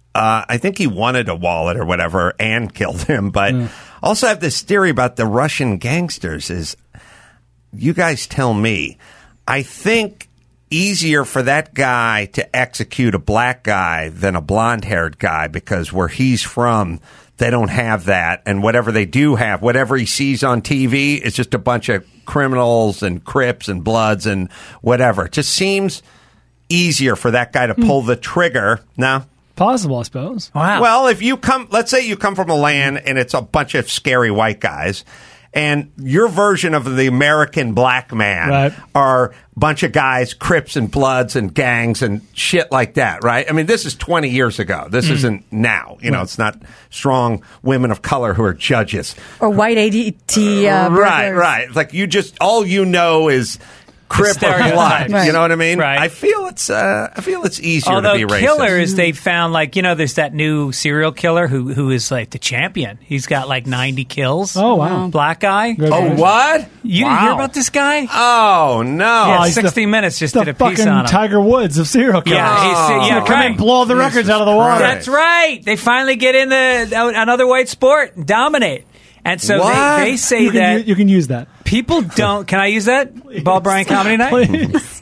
a wallet or whatever and killed him. But also I have this theory about the Russian gangsters is, you guys tell me, I think easier for that guy to execute a black guy than a blonde-haired guy because where he's from, they don't have that. And whatever they do have, whatever he sees on TV is just a bunch of criminals and Crips and Bloods and whatever. It just seems easier for that guy to pull the trigger. No? Possible, I suppose. Wow. Well, if you come, let's say you come from a land and it's a bunch of scary white guys, and your version of the American black man are a bunch of guys, Crips and Bloods and gangs and shit like that, right? I mean, this is 20 years ago. This isn't now. You know, it's not strong women of color who are judges. Or white ADT. Right. Like you just, all you know is Crip or Blood. Right. You know what I mean? Right. I feel it's easier Although to be racist. killers, they found like, you know, there's that new serial killer who is like the champion. He's got like 90 kills. Oh, wow. Black guy. Oh, what? You didn't hear about this guy? Oh, no. Yeah, he's 60 Minutes just the did a piece fucking on him. Tiger Woods of serial killers. Yeah, come and blow all the records out of the water. That's right. They finally get in another white sport and dominate. And so they say you can use that. People don't. Can I use that? Ball Bryant Comedy Night? Please.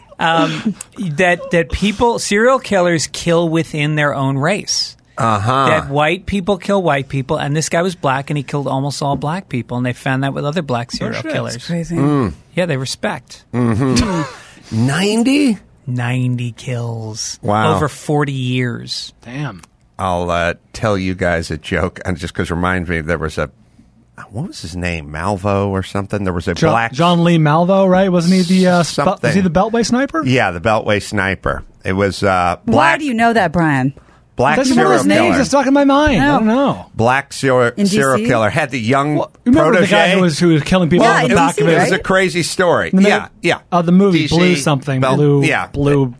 That people, serial killers kill within their own race. That white people kill white people, and this guy was black, and he killed almost all black people, and they found that with other black serial killers. That's crazy. Yeah, they respect. 90? 90 kills. Wow. Over 40 years. Damn. I'll tell you guys a joke, and just because it reminds me, there was what was his name? Malvo or something? There was a black... John Lee Malvo, right? Wasn't he the something. was he the Beltway sniper? Yeah, the Beltway sniper. It was black... Why do you know that, Brian? Black That's one serial of those names killer. that's stuck in my mind. I don't know. Black serial killer. Had the young Remember the guy protege? who was killing people on the back of it? It was a crazy story. The movie DC, Blue something. Blue. He had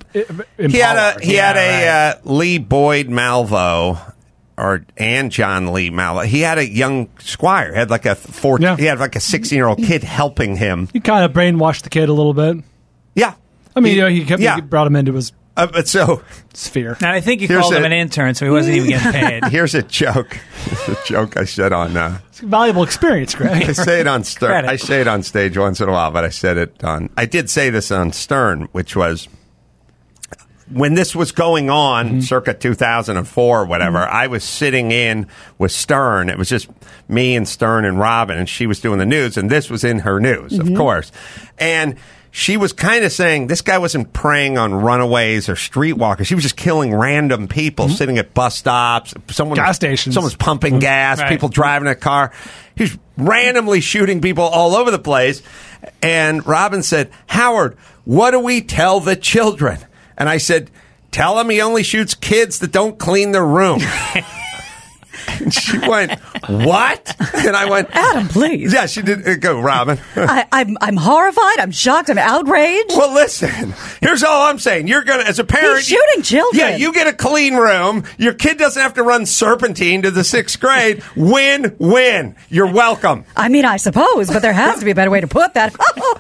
a Lee Boyd Malvo... and John Lee Malvo. He had a young squire. He had like a 16-year-old kid helping him. He kind of brainwashed the kid a little bit. Yeah. I mean, he brought him into his sphere. And I think you called him an intern, so he wasn't even getting paid. Here's a joke. It's a joke I said on... it's a valuable experience, Greg. I say it on Stern. I say it on stage once in a while, but I did say this on Stern, which was... When this was going on, circa 2004 or whatever, I was sitting in with Stern. It was just me and Stern and Robin, and she was doing the news, and this was in her news, of course. And she was kind of saying this guy wasn't preying on runaways or streetwalkers. He was just killing random people sitting at bus stops, gas stations. Someone's pumping gas, people driving a car. He was randomly shooting people all over the place. And Robin said, "Howard, what do we tell the children?" And I said, "Tell him he only shoots kids that don't clean their room." And she went, "What?" And I went, "Adam, please." Yeah, she did. Go, Robin. I'm horrified. I'm shocked. I'm outraged. Well, listen. Here's all I'm saying. You're gonna, as a parent, he's shooting children. Yeah, you get a clean room. Your kid doesn't have to run serpentine to the 6th grade. Win. You're welcome. I mean, I suppose, but there has to be a better way to put that.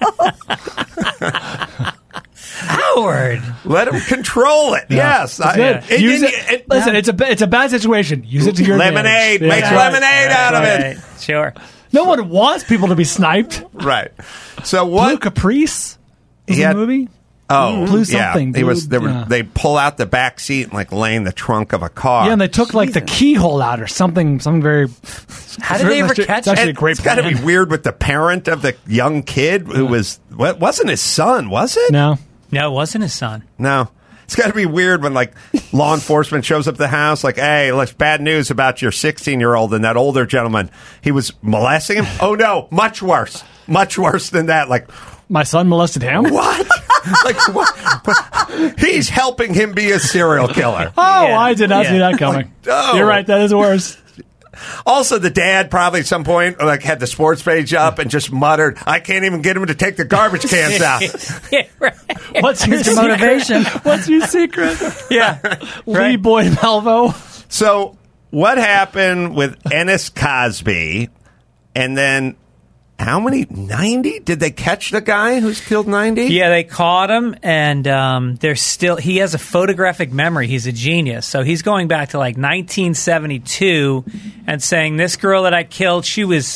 Howard, let him control it. Yes, Use it. Listen, it's a bad situation. Use it to your lemonade. advantage. Make lemonade out of it. Sure. No one wants people to be sniped. Right. So what? Blue Caprice is the movie. Oh, Blue something. Yeah. They pull out the back seat and like lay in the trunk of a car. Yeah, and they took like the keyhole out or something very. How did they ever catch It's actually it? a great. It's got to be weird with the parent of the young kid who wasn't his son, was it? No, it wasn't his son. No. It's got to be weird when, like, law enforcement shows up at the house, like, "Hey, look, bad news about your 16-year-old and that older gentleman. He was molesting him." Oh, no, much worse. Much worse than that. Like, my son molested him? What? Like, what? He's helping him be a serial killer. Oh, yeah. I did not see that coming. Like, oh. You're right, that is worse. Also, the dad probably at some point like had the sports page up and just muttered, "I can't even get him to take the garbage cans out." Yeah, right. What's your Mr. Motivation. What's your secret? Yeah. Lee Boy Malvo. So, what happened with Ennis Cosby? And then, how many? 90? Did they catch the guy who's killed 90? Yeah, they caught him, and he has a photographic memory. He's a genius. So he's going back to like 1972 and saying, this girl that I killed, she was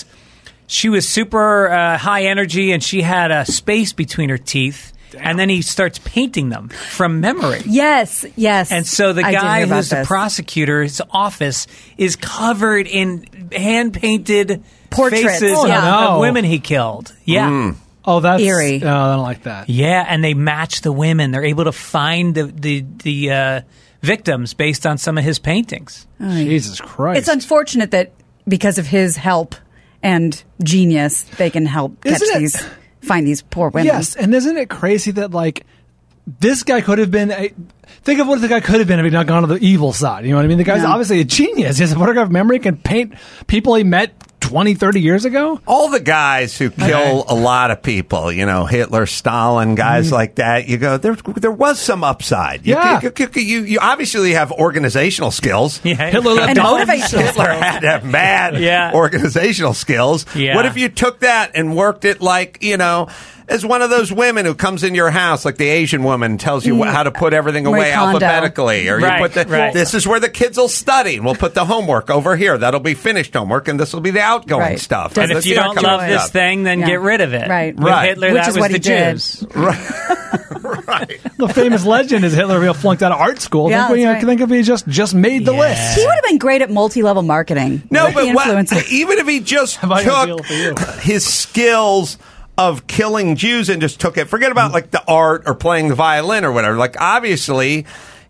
super high energy, and she had a space between her teeth. Damn. And then he starts painting them from memory. Yes. And so the guy who's the prosecutor, his office, is covered in hand-painted portraits faces of women he killed. Yeah. Oh, that's eerie. Oh, I don't like that. Yeah, and they match the women. They're able to find the victims based on some of his paintings. Jesus Christ. It's unfortunate that because of his help and genius, they can help find these poor women. Yes, and isn't it crazy that, like, this guy could have been think of what the guy could have been if he'd not gone to the evil side. You know what I mean? The guy's obviously a genius. He has a photographic memory, can paint people he met 20, 30 years ago. All the guys who kill a lot of people, you know, Hitler, Stalin, guys like that, you go, there was some upside. You obviously have organizational skills. Yeah. Hitler and motivation. Hitler had to have mad organizational skills. Yeah. What if you took that and worked it like, you know, as one of those women who comes in your house, like the Asian woman, tells you how to put everything away alphabetically, or you put this is where the kids will study, and we'll put the homework over here. That'll be finished homework, and this will be the outgoing stuff. And if you don't love this thing, then get rid of it. Right. With Hitler, Which that is was what the he did. Jews. Right. The famous legend is Hitler flunked out of art school. Yeah, think if he just made the list. He would have been great at multi-level marketing. No, but even if he just took his skills of killing Jews and just took it, forget about like the art or playing the violin or whatever. Like, obviously,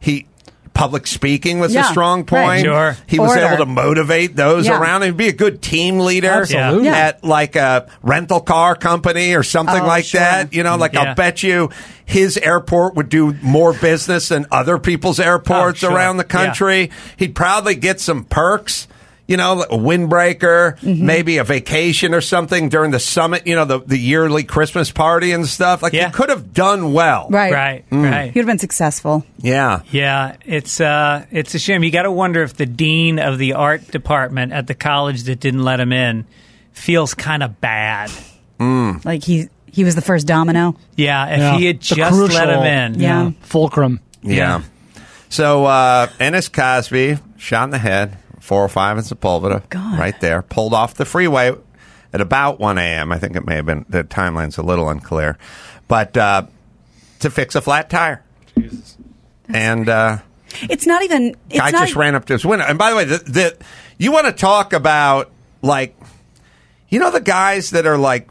public speaking was a strong point. Right. Sure. He was able to motivate those around him. Be a good team leader at like a rental car company or something like that. You know, like I'll bet you his airport would do more business than other people's airports around the country. He'd probably get some perks. You know, a windbreaker, maybe a vacation or something during the summit, you know, the yearly Christmas party and stuff. Like, he could have done well. Right. He would have been successful. Yeah. Yeah, it's a shame. You got to wonder if the dean of the art department at the college that didn't let him in feels kind of bad. Like he was the first domino. Yeah, if he had just let him in. Yeah. Fulcrum. Yeah. So, Ennis Cosby, shot in the head. 405 in Sepulveda, right there. Pulled off the freeway at about 1 a.m. I think it may have been. The timeline's a little unclear. But to fix a flat tire. Jesus. And it's not even... Guy just ran up to his window. And by the way, you want to talk about, like, you know the guys that are, like,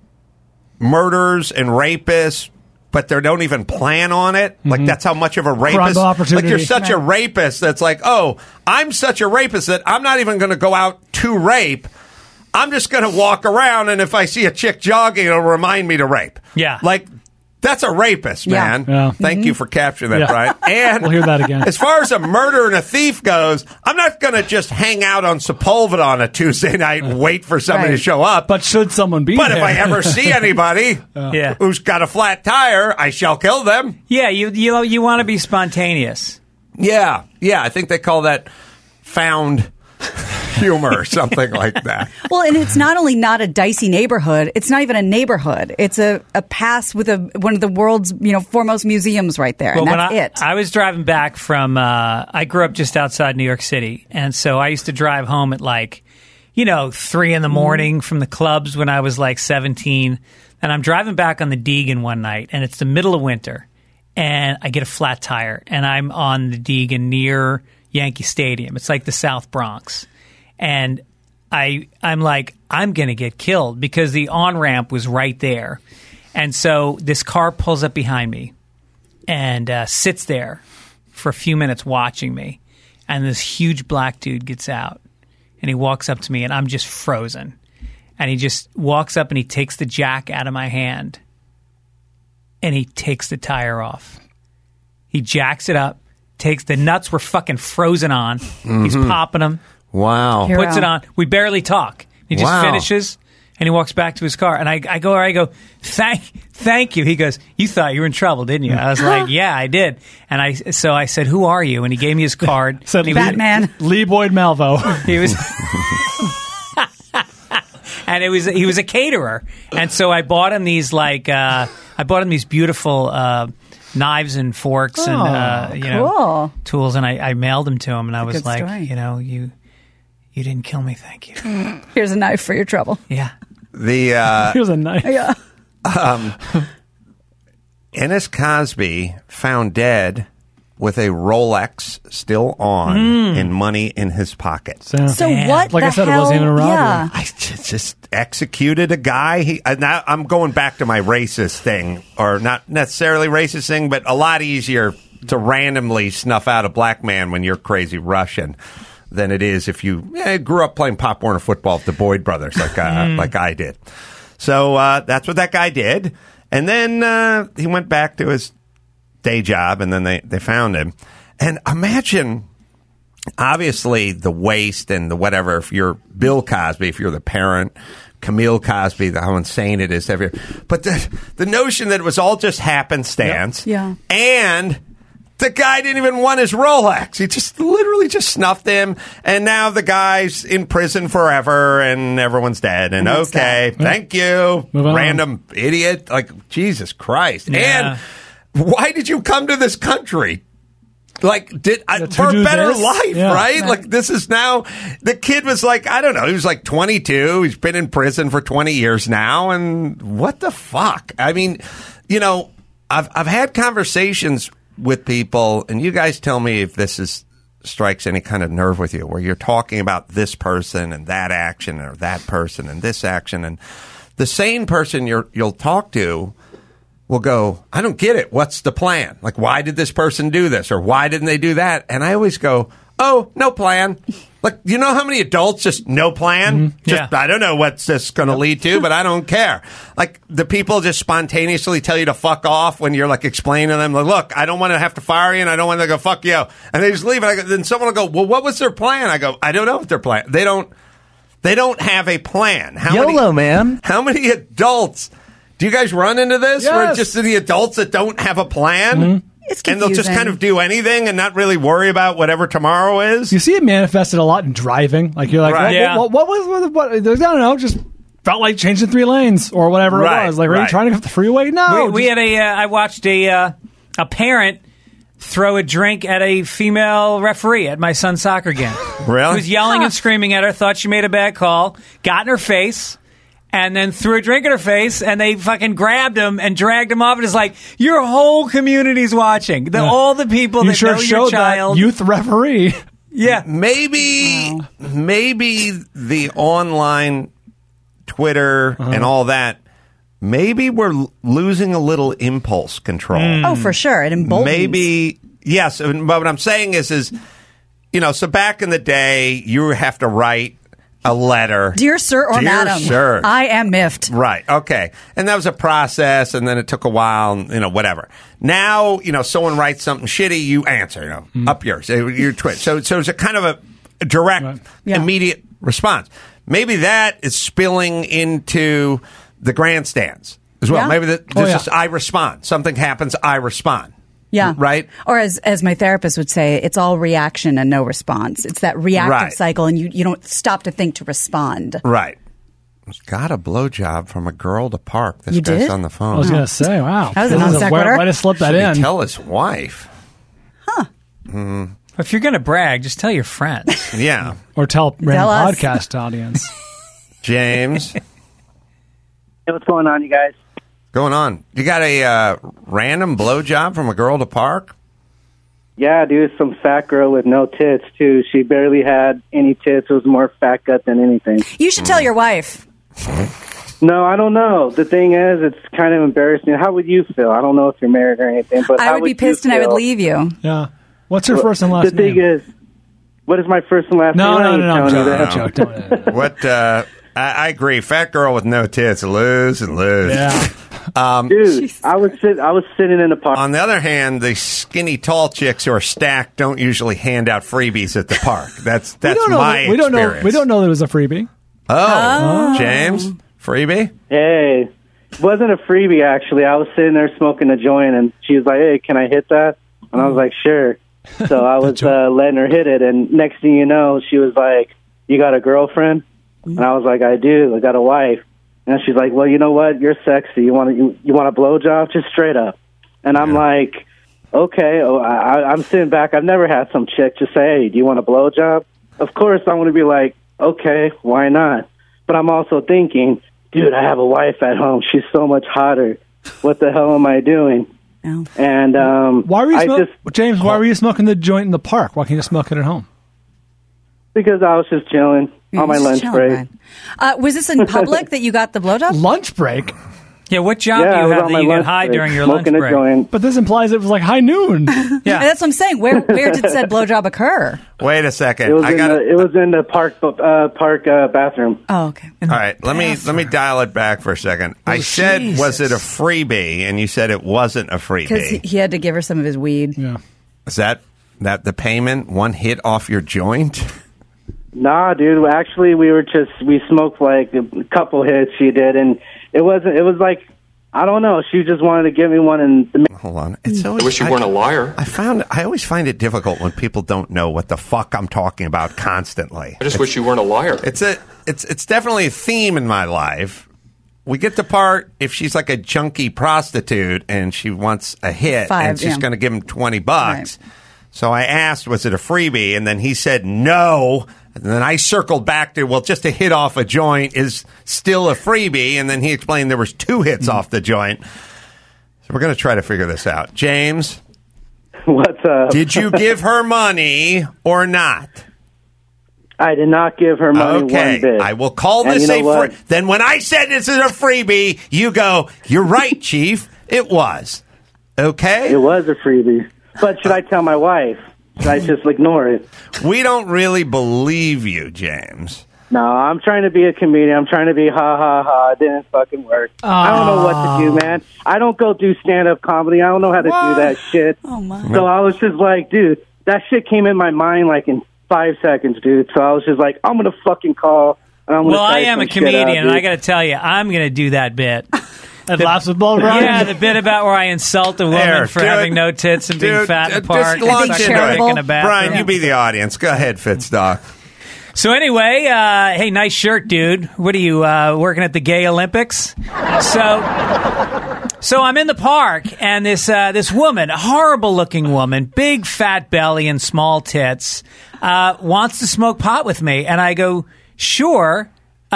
murderers and rapists, but they don't even plan on it. Like, that's how much of a rapist. Like, you're such a rapist that's like, oh, I'm such a rapist that I'm not even going to go out to rape. I'm just going to walk around, and if I see a chick jogging, it'll remind me to rape. Yeah. Like, that's a rapist, man. Yeah. Thank you for capturing that, Brian. And we'll hear that again. As far as a murderer and a thief goes, I'm not going to just hang out on Sepulveda on a Tuesday night and wait for somebody to show up. But should someone be there? But if I ever see anybody who's got a flat tire, I shall kill them. Yeah, you want to be spontaneous. Yeah. I think they call that found humor or something like that. Well, and it's not only not a dicey neighborhood, it's not even a neighborhood. It's a pass with one of the world's foremost museums right there, and that's it. I was driving back from, I grew up just outside New York City, and so I used to drive home at 3 in the morning from the clubs when I was 17, and I'm driving back on the Deegan one night, and it's the middle of winter, and I get a flat tire, and I'm on the Deegan near Yankee Stadium. It's like the South Bronx. And I'm like, I'm going to get killed because the on-ramp was right there. And so this car pulls up behind me and sits there for a few minutes watching me. And this huge black dude gets out and he walks up to me and I'm just frozen. And he just walks up and he takes the jack out of my hand and he takes the tire off. He jacks it up, takes the nuts were fucking frozen on. He's popping them. Wow. Puts it on. We barely talk. He just finishes, and he walks back to his car. And I go, thank you. He goes, you thought you were in trouble, didn't you? I was like, yeah, I did. And I said, who are you? And he gave me his card. Said Batman. Lee Boyd Malvo. He was... And he was a caterer. And so I bought him these, beautiful knives and forks and tools, and I mailed them to him, and I was like, story. You didn't kill me, thank you. Here's a knife for your trouble. Yeah. Here's a knife. Yeah. Ennis Cosby found dead with a Rolex still on and money in his pocket. So what? Like the I said, hell? it wasn't even a robbery. Yeah. I just executed a guy. Now I'm going back to my racist thing, or not necessarily racist thing, but a lot easier to randomly snuff out a black man when you're crazy Russian than it is if you grew up playing Pop Warner football with the Boyd brothers like I did. So that's what that guy did. And then he went back to his day job, and then they found him. And imagine, obviously, the waste and the whatever, if you're Bill Cosby, if you're the parent, Camille Cosby, how insane it is. But the notion that it was all just happenstance, and the guy didn't even want his Rolex. He just literally just snuffed him, and now the guy's in prison forever, and everyone's dead. And thank you, random idiot. Like, Jesus Christ. Yeah. And why did you come to this country? Like, for a better life, right? Like, this is now, the kid was like, I don't know, he was like 22. He's been in prison for 20 years now. And what the fuck? I mean, I've had conversations with people, and you guys tell me if this strikes any kind of nerve with you, where you're talking about this person and that action, or that person and this action, and the sane person you'll talk to will go, I don't get it. What's the plan? Like, why did this person do this? Or why didn't they do that? And I always go, oh, no plan. Like, you know how many adults just no plan? I don't know what's this going to lead to, but I don't care. Like, the people just spontaneously tell you to fuck off when you're like explaining to them, like, look, I don't want to have to fire you, and I don't want to go fuck you. And they just leave. And then someone will go, well, what was their plan? I go, I don't know what their plan. They don't have a plan. YOLO, man. How many adults do you guys run into this? Yes. Where it's just the adults that don't have a plan? Mm-hmm. It's confusing. And they'll just kind of do anything and not really worry about whatever tomorrow is? You see it manifested a lot in driving. Like, you're like, what was, I don't know, just felt like changing 3 lanes or whatever it was. Like, were you trying to go up the freeway? No. We had I watched a parent throw a drink at a female referee at my son's soccer game. Really? Who was yelling and screaming at her, thought she made a bad call, got in her face, and then threw a drink in her face, and they fucking grabbed him and dragged him off. And it's like, your whole community's watching. All the people that know your child. That youth referee. Yeah. Maybe the online Twitter and all that, maybe we're losing a little impulse control. Oh, for sure. It emboldens. Maybe, yes. But what I'm saying is, so back in the day, you have to write a letter. Dear Sir or Madam. Sir. I am miffed. Right. Okay. And that was a process, and then it took a while, and, whatever. Now, someone writes something shitty, you answer, up yours, your tweet. So it's a kind of a direct, immediate response. Maybe that is spilling into the grandstands as well. Yeah. Maybe just I respond. Something happens, I respond. Yeah. Right? Or as my therapist would say, it's all reaction and no response. It's that reactive cycle, and you don't stop to think to respond. Right. Got a blowjob from a girl to park. This guy's did? on the phone. I was going to say, wow. That was a non-sequitur. Way to slip that in. Tell his wife. Huh. If you're going to brag, just tell your friends. Yeah. Or tell random us. podcast audience. James. Hey, what's going on, you guys? Going on? You got a random blowjob from a girl to park? Yeah, dude, some fat girl with no tits, too. She barely had any tits. It was more fat gut than anything. You should tell your wife. No, I don't know. The thing is, it's kind of embarrassing. How would you feel? I don't know if you're married or anything, but I would be pissed and I would leave you. Yeah. What's her first and last name? The thing is, what is my first and last name? No. Joke. What, I agree. Fat girl with no tits, lose and lose. Yeah. Dude, I was sitting in the park. On the other hand, the skinny, tall chicks who are stacked don't usually hand out freebies at the park. That's my experience. We don't know that it was a freebie. Oh, James, freebie? Hey, it wasn't a freebie, actually. I was sitting there smoking a joint, and she was like, hey, can I hit that? And I was like, sure. So I was letting her hit it, and next thing you know, she was like, you got a girlfriend? And I was like, I do. I got a wife. And she's like, well, you know what? You're sexy. You want a blowjob? Just straight up. And I'm like, okay. I'm sitting back. I've never had some chick just say, hey, do you want a blowjob? Of course, I want to be like, okay, why not? But I'm also thinking, dude, I have a wife at home. She's so much hotter. What the hell am I doing? Oh. And why were you James, why were you smoking the joint in the park? Why can't you smoke it at home? Because I was just chilling on my lunch break. Was this in public that you got the blowjob? Lunch break? Yeah, what job do you have that you get high during your lunch break? But this implies it was like high noon. Yeah, that's what I'm saying. Where did said blowjob occur? Wait a second. It was in the park bathroom. Oh, okay. All right, let me dial it back for a second. I said, was it a freebie? And you said it wasn't a freebie. Because he had to give her some of his weed. Yeah. Is that the payment? One hit off your joint? Nah, dude. Actually, we smoked like a couple hits. She did, and it was like, I don't know. She just wanted to give me one. And hold on. I wish you weren't a liar. I always find it difficult when people don't know what the fuck I'm talking about constantly. I just wish you weren't a liar. It's definitely a theme in my life. We get the part if she's like a junkie prostitute and she wants a hit and she's going to give him $20. Right. So I asked, was it a freebie? And then he said no. And then I circled back to, well, just a hit off a joint is still a freebie. And then he explained there was 2 hits off the joint. So we're going to try to figure this out. James? What's up? Did you give her money or not? I did not give her money one bit. I will call this a freebie. Then when I said this is a freebie, you go, you're right, Chief. It was. Okay? It was a freebie. But should I tell my wife? Should I just ignore it? We don't really believe you, James. No, I'm trying to be a comedian. I'm trying to be ha, ha, ha. It didn't fucking work. I don't know what to do, man. I don't go do stand-up comedy. I don't know how to do that shit. Oh, my. So I was just like, dude, that shit came in my mind like in 5 seconds, dude. So I was just like, I'm going to fucking call. Well, I am a comedian, and I got to tell you, I'm going to do that bit. That laughs with Ball Brian? Yeah, the bit about where I insult a woman for having no tits and being fat in the park. Just launch into it. Brian, you be the audience. Go ahead, Fitzdoc. So anyway, hey, nice shirt, dude. What are you, working at the Gay Olympics? So I'm in the park, and this woman, a horrible-looking woman, big fat belly and small tits, wants to smoke pot with me. And I go, sure.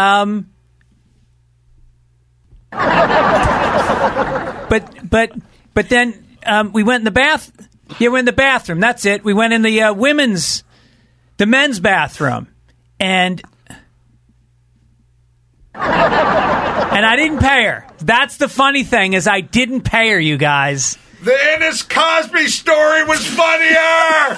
But then we went in the bath. Yeah, we're in the bathroom. That's it. We went in the men's bathroom, and I didn't pay her. That's the funny thing is I didn't pay her, you guys. The Ennis Cosby story was funnier.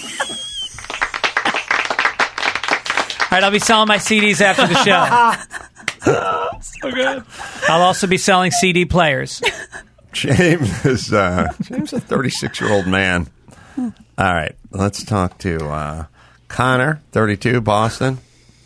All right, I'll be selling my CDs after the show. So good. I'll also be selling CD players. James is a 36-year-old man. All right, let's talk to Connor, 32, Boston.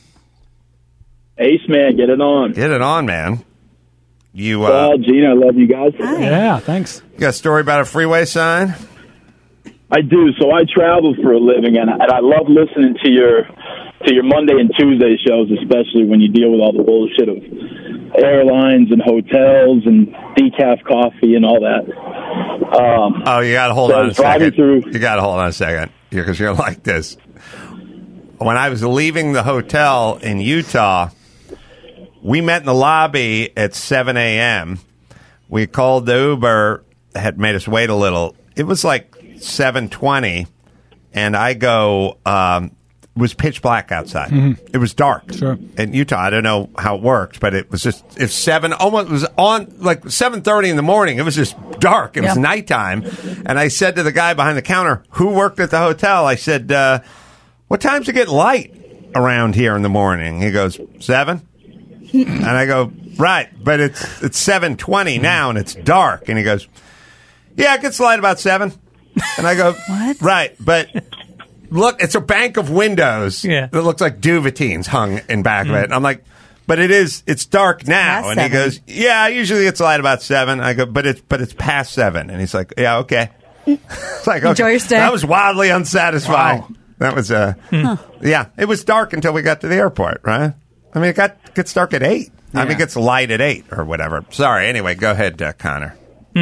Ace, man, get it on. Get it on, man. You, Gene, I love you guys. Hi. Yeah, thanks. You got a story about a freeway sign? I do. So I travel for a living, and I love listening to your Monday and Tuesday shows, especially when you deal with all the bullshit of airlines and hotels and decaf coffee and all that. You got to hold on a second. You got to hold on a second because you're like this. When I was leaving the hotel in Utah, we met in the lobby at 7 a.m. We called the Uber, had made us wait a little. It was like 7:20, and I go, it was pitch black outside. Mm-hmm. It was dark. Sure. In Utah, I don't know how it worked, but it was just, it was on like 7:30 in the morning. It was just dark. It was nighttime. And I said to the guy behind the counter who worked at the hotel, I said, what time's it get light around here in the morning? He goes, 7. And I go, right, but it's 7:20 now and it's dark. And he goes, yeah, it gets light about 7. And I go, what? Right, but look, it's a bank of windows that looks like duvetines hung in back of it. And I'm like, but it's dark now. Past and he 7. goes, yeah, usually it's light about 7. I go, but it's past 7. And he's like, yeah, okay. It's like, okay. Enjoy your stay. That was wildly unsatisfying. Wow. That was, yeah, it was dark until we got to the airport, right? I mean, it gets dark at 8. I mean, it gets light at 8 or whatever. Sorry. Anyway, go ahead, Connor.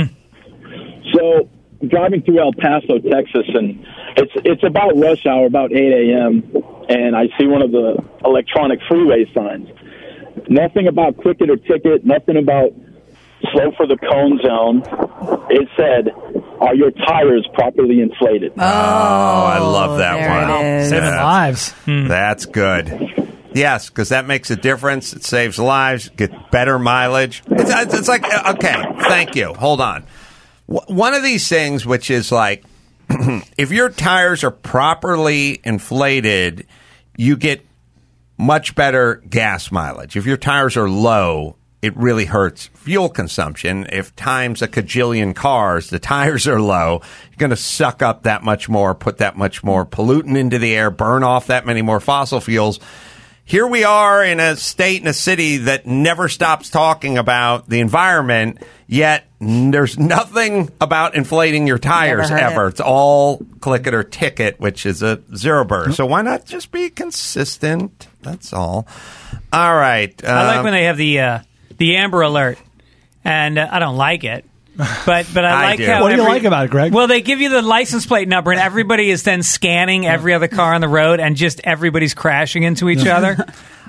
So, driving through El Paso, Texas, and it's about rush hour, about 8 a.m., and I see one of the electronic freeway signs. Nothing about cricket or ticket, nothing about slow for the cone zone. It said, are your tires properly inflated? Oh, I love that one. Saving lives. That's good. Yes, because that makes a difference. It saves lives, get better mileage. It's like, okay, thank you. Hold on. One of these things, which is like, if your tires are properly inflated, you get much better gas mileage. If your tires are low, it really hurts fuel consumption. If times a kajillion cars, the tires are low, you're going to suck up that much more, put that much more pollutant into the air, burn off that many more fossil fuels. Here we are in a state and a city that never stops talking about the environment, yet there's nothing about inflating your tires ever. It's all click it or ticket, which is a zero burr. So why not just be consistent? That's all. All right. I like when they have the Amber Alert, and I don't like it. But I like how. What do you like about it, Greg? Well, they give you the license plate number, and everybody is then scanning every other car on the road, and just everybody's crashing into each other.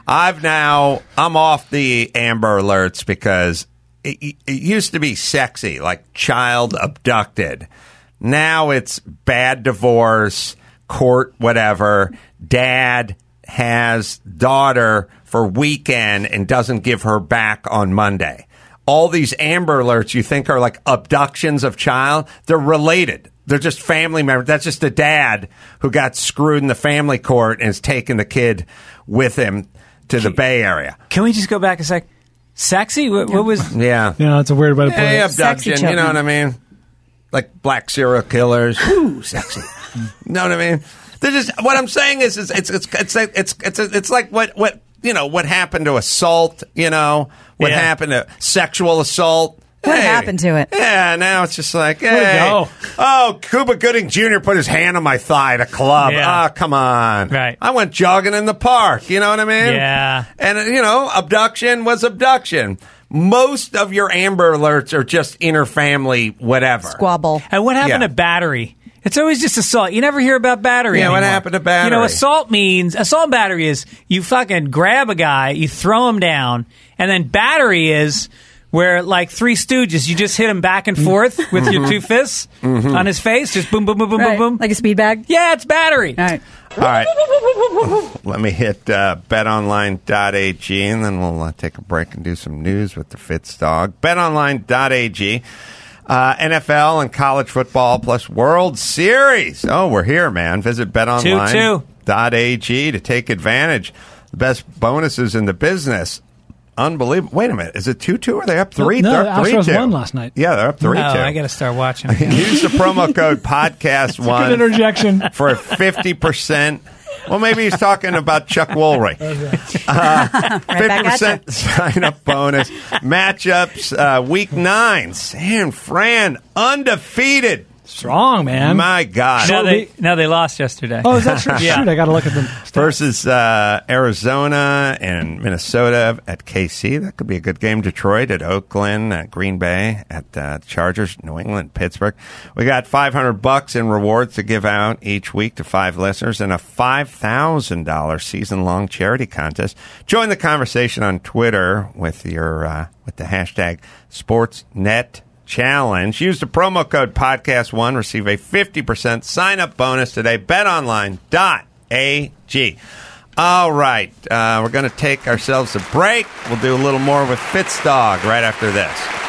I'm off the Amber Alerts because it used to be sexy, like child abducted. Now it's bad divorce, court, whatever. Dad has daughter for weekend and doesn't give her back on Monday. All these Amber Alerts you think are like abductions of child, they're related. They're just family members. That's just a dad who got screwed in the family court and is taking the kid with him to the Bay Area. Can we just go back a sec? Sexy? What was... Yeah. Yeah, that's a weird way to put it. Abduction, you know what I mean? Like black serial killers. Ooh, sexy. You know what I mean? They're just... What I'm saying is it's like what you know, what happened to assault, you know, what happened to sexual assault. What happened to it? Yeah, now it's just like, hey, oh, Cuba Gooding Jr. put his hand on my thigh at a club. Yeah. Oh, come on. Right. I went jogging in the park. You know what I mean? Yeah. And, you know, abduction was abduction. Most of your Amber Alerts are just inter-family whatever. Squabble. And what happened to battery? It's always just assault. You never hear about battery anymore. What happened to battery? You know, assault and battery is you fucking grab a guy, you throw him down, and then battery is where, like Three Stooges, you just hit him back and forth with your two fists on his face, just boom, boom, boom, boom, boom, boom. Like a speed bag? Yeah, it's battery. All right. Let me hit betonline.ag, and then we'll take a break and do some news with the Fitz dog. Betonline.ag. NFL and college football plus World Series. Oh, we're here, man. Visit betonline.ag to take advantage. The best bonuses in the business. Unbelievable. Wait a minute. Is it 2-2 or are they up 3-2? No, the Astros won last night. Yeah, they're up 3-2. Oh, I got to start watching. Use the promo code podcast1 good interjection. For a 50%. Well, maybe he's talking about Chuck Woolray. 50% sign-up bonus. Matchups, Week 9. San Fran, undefeated. Strong, man. My God. No, they lost yesterday. Oh, is that true? Yeah. Shoot, I got to look at them. Versus Arizona and Minnesota at KC. That could be a good game. Detroit at Oakland, at Green Bay, at Chargers, New England, Pittsburgh. We got $500 in rewards to give out each week to 5 listeners and a $5,000 season-long charity contest. Join the conversation on Twitter with your with the hashtag SportsNet Challenge. Use the promo code podcast1. Receive a 50% sign-up bonus today. BetOnline.ag. All right. We're going to take ourselves a break. We'll do a little more with Fitz Dog right after this.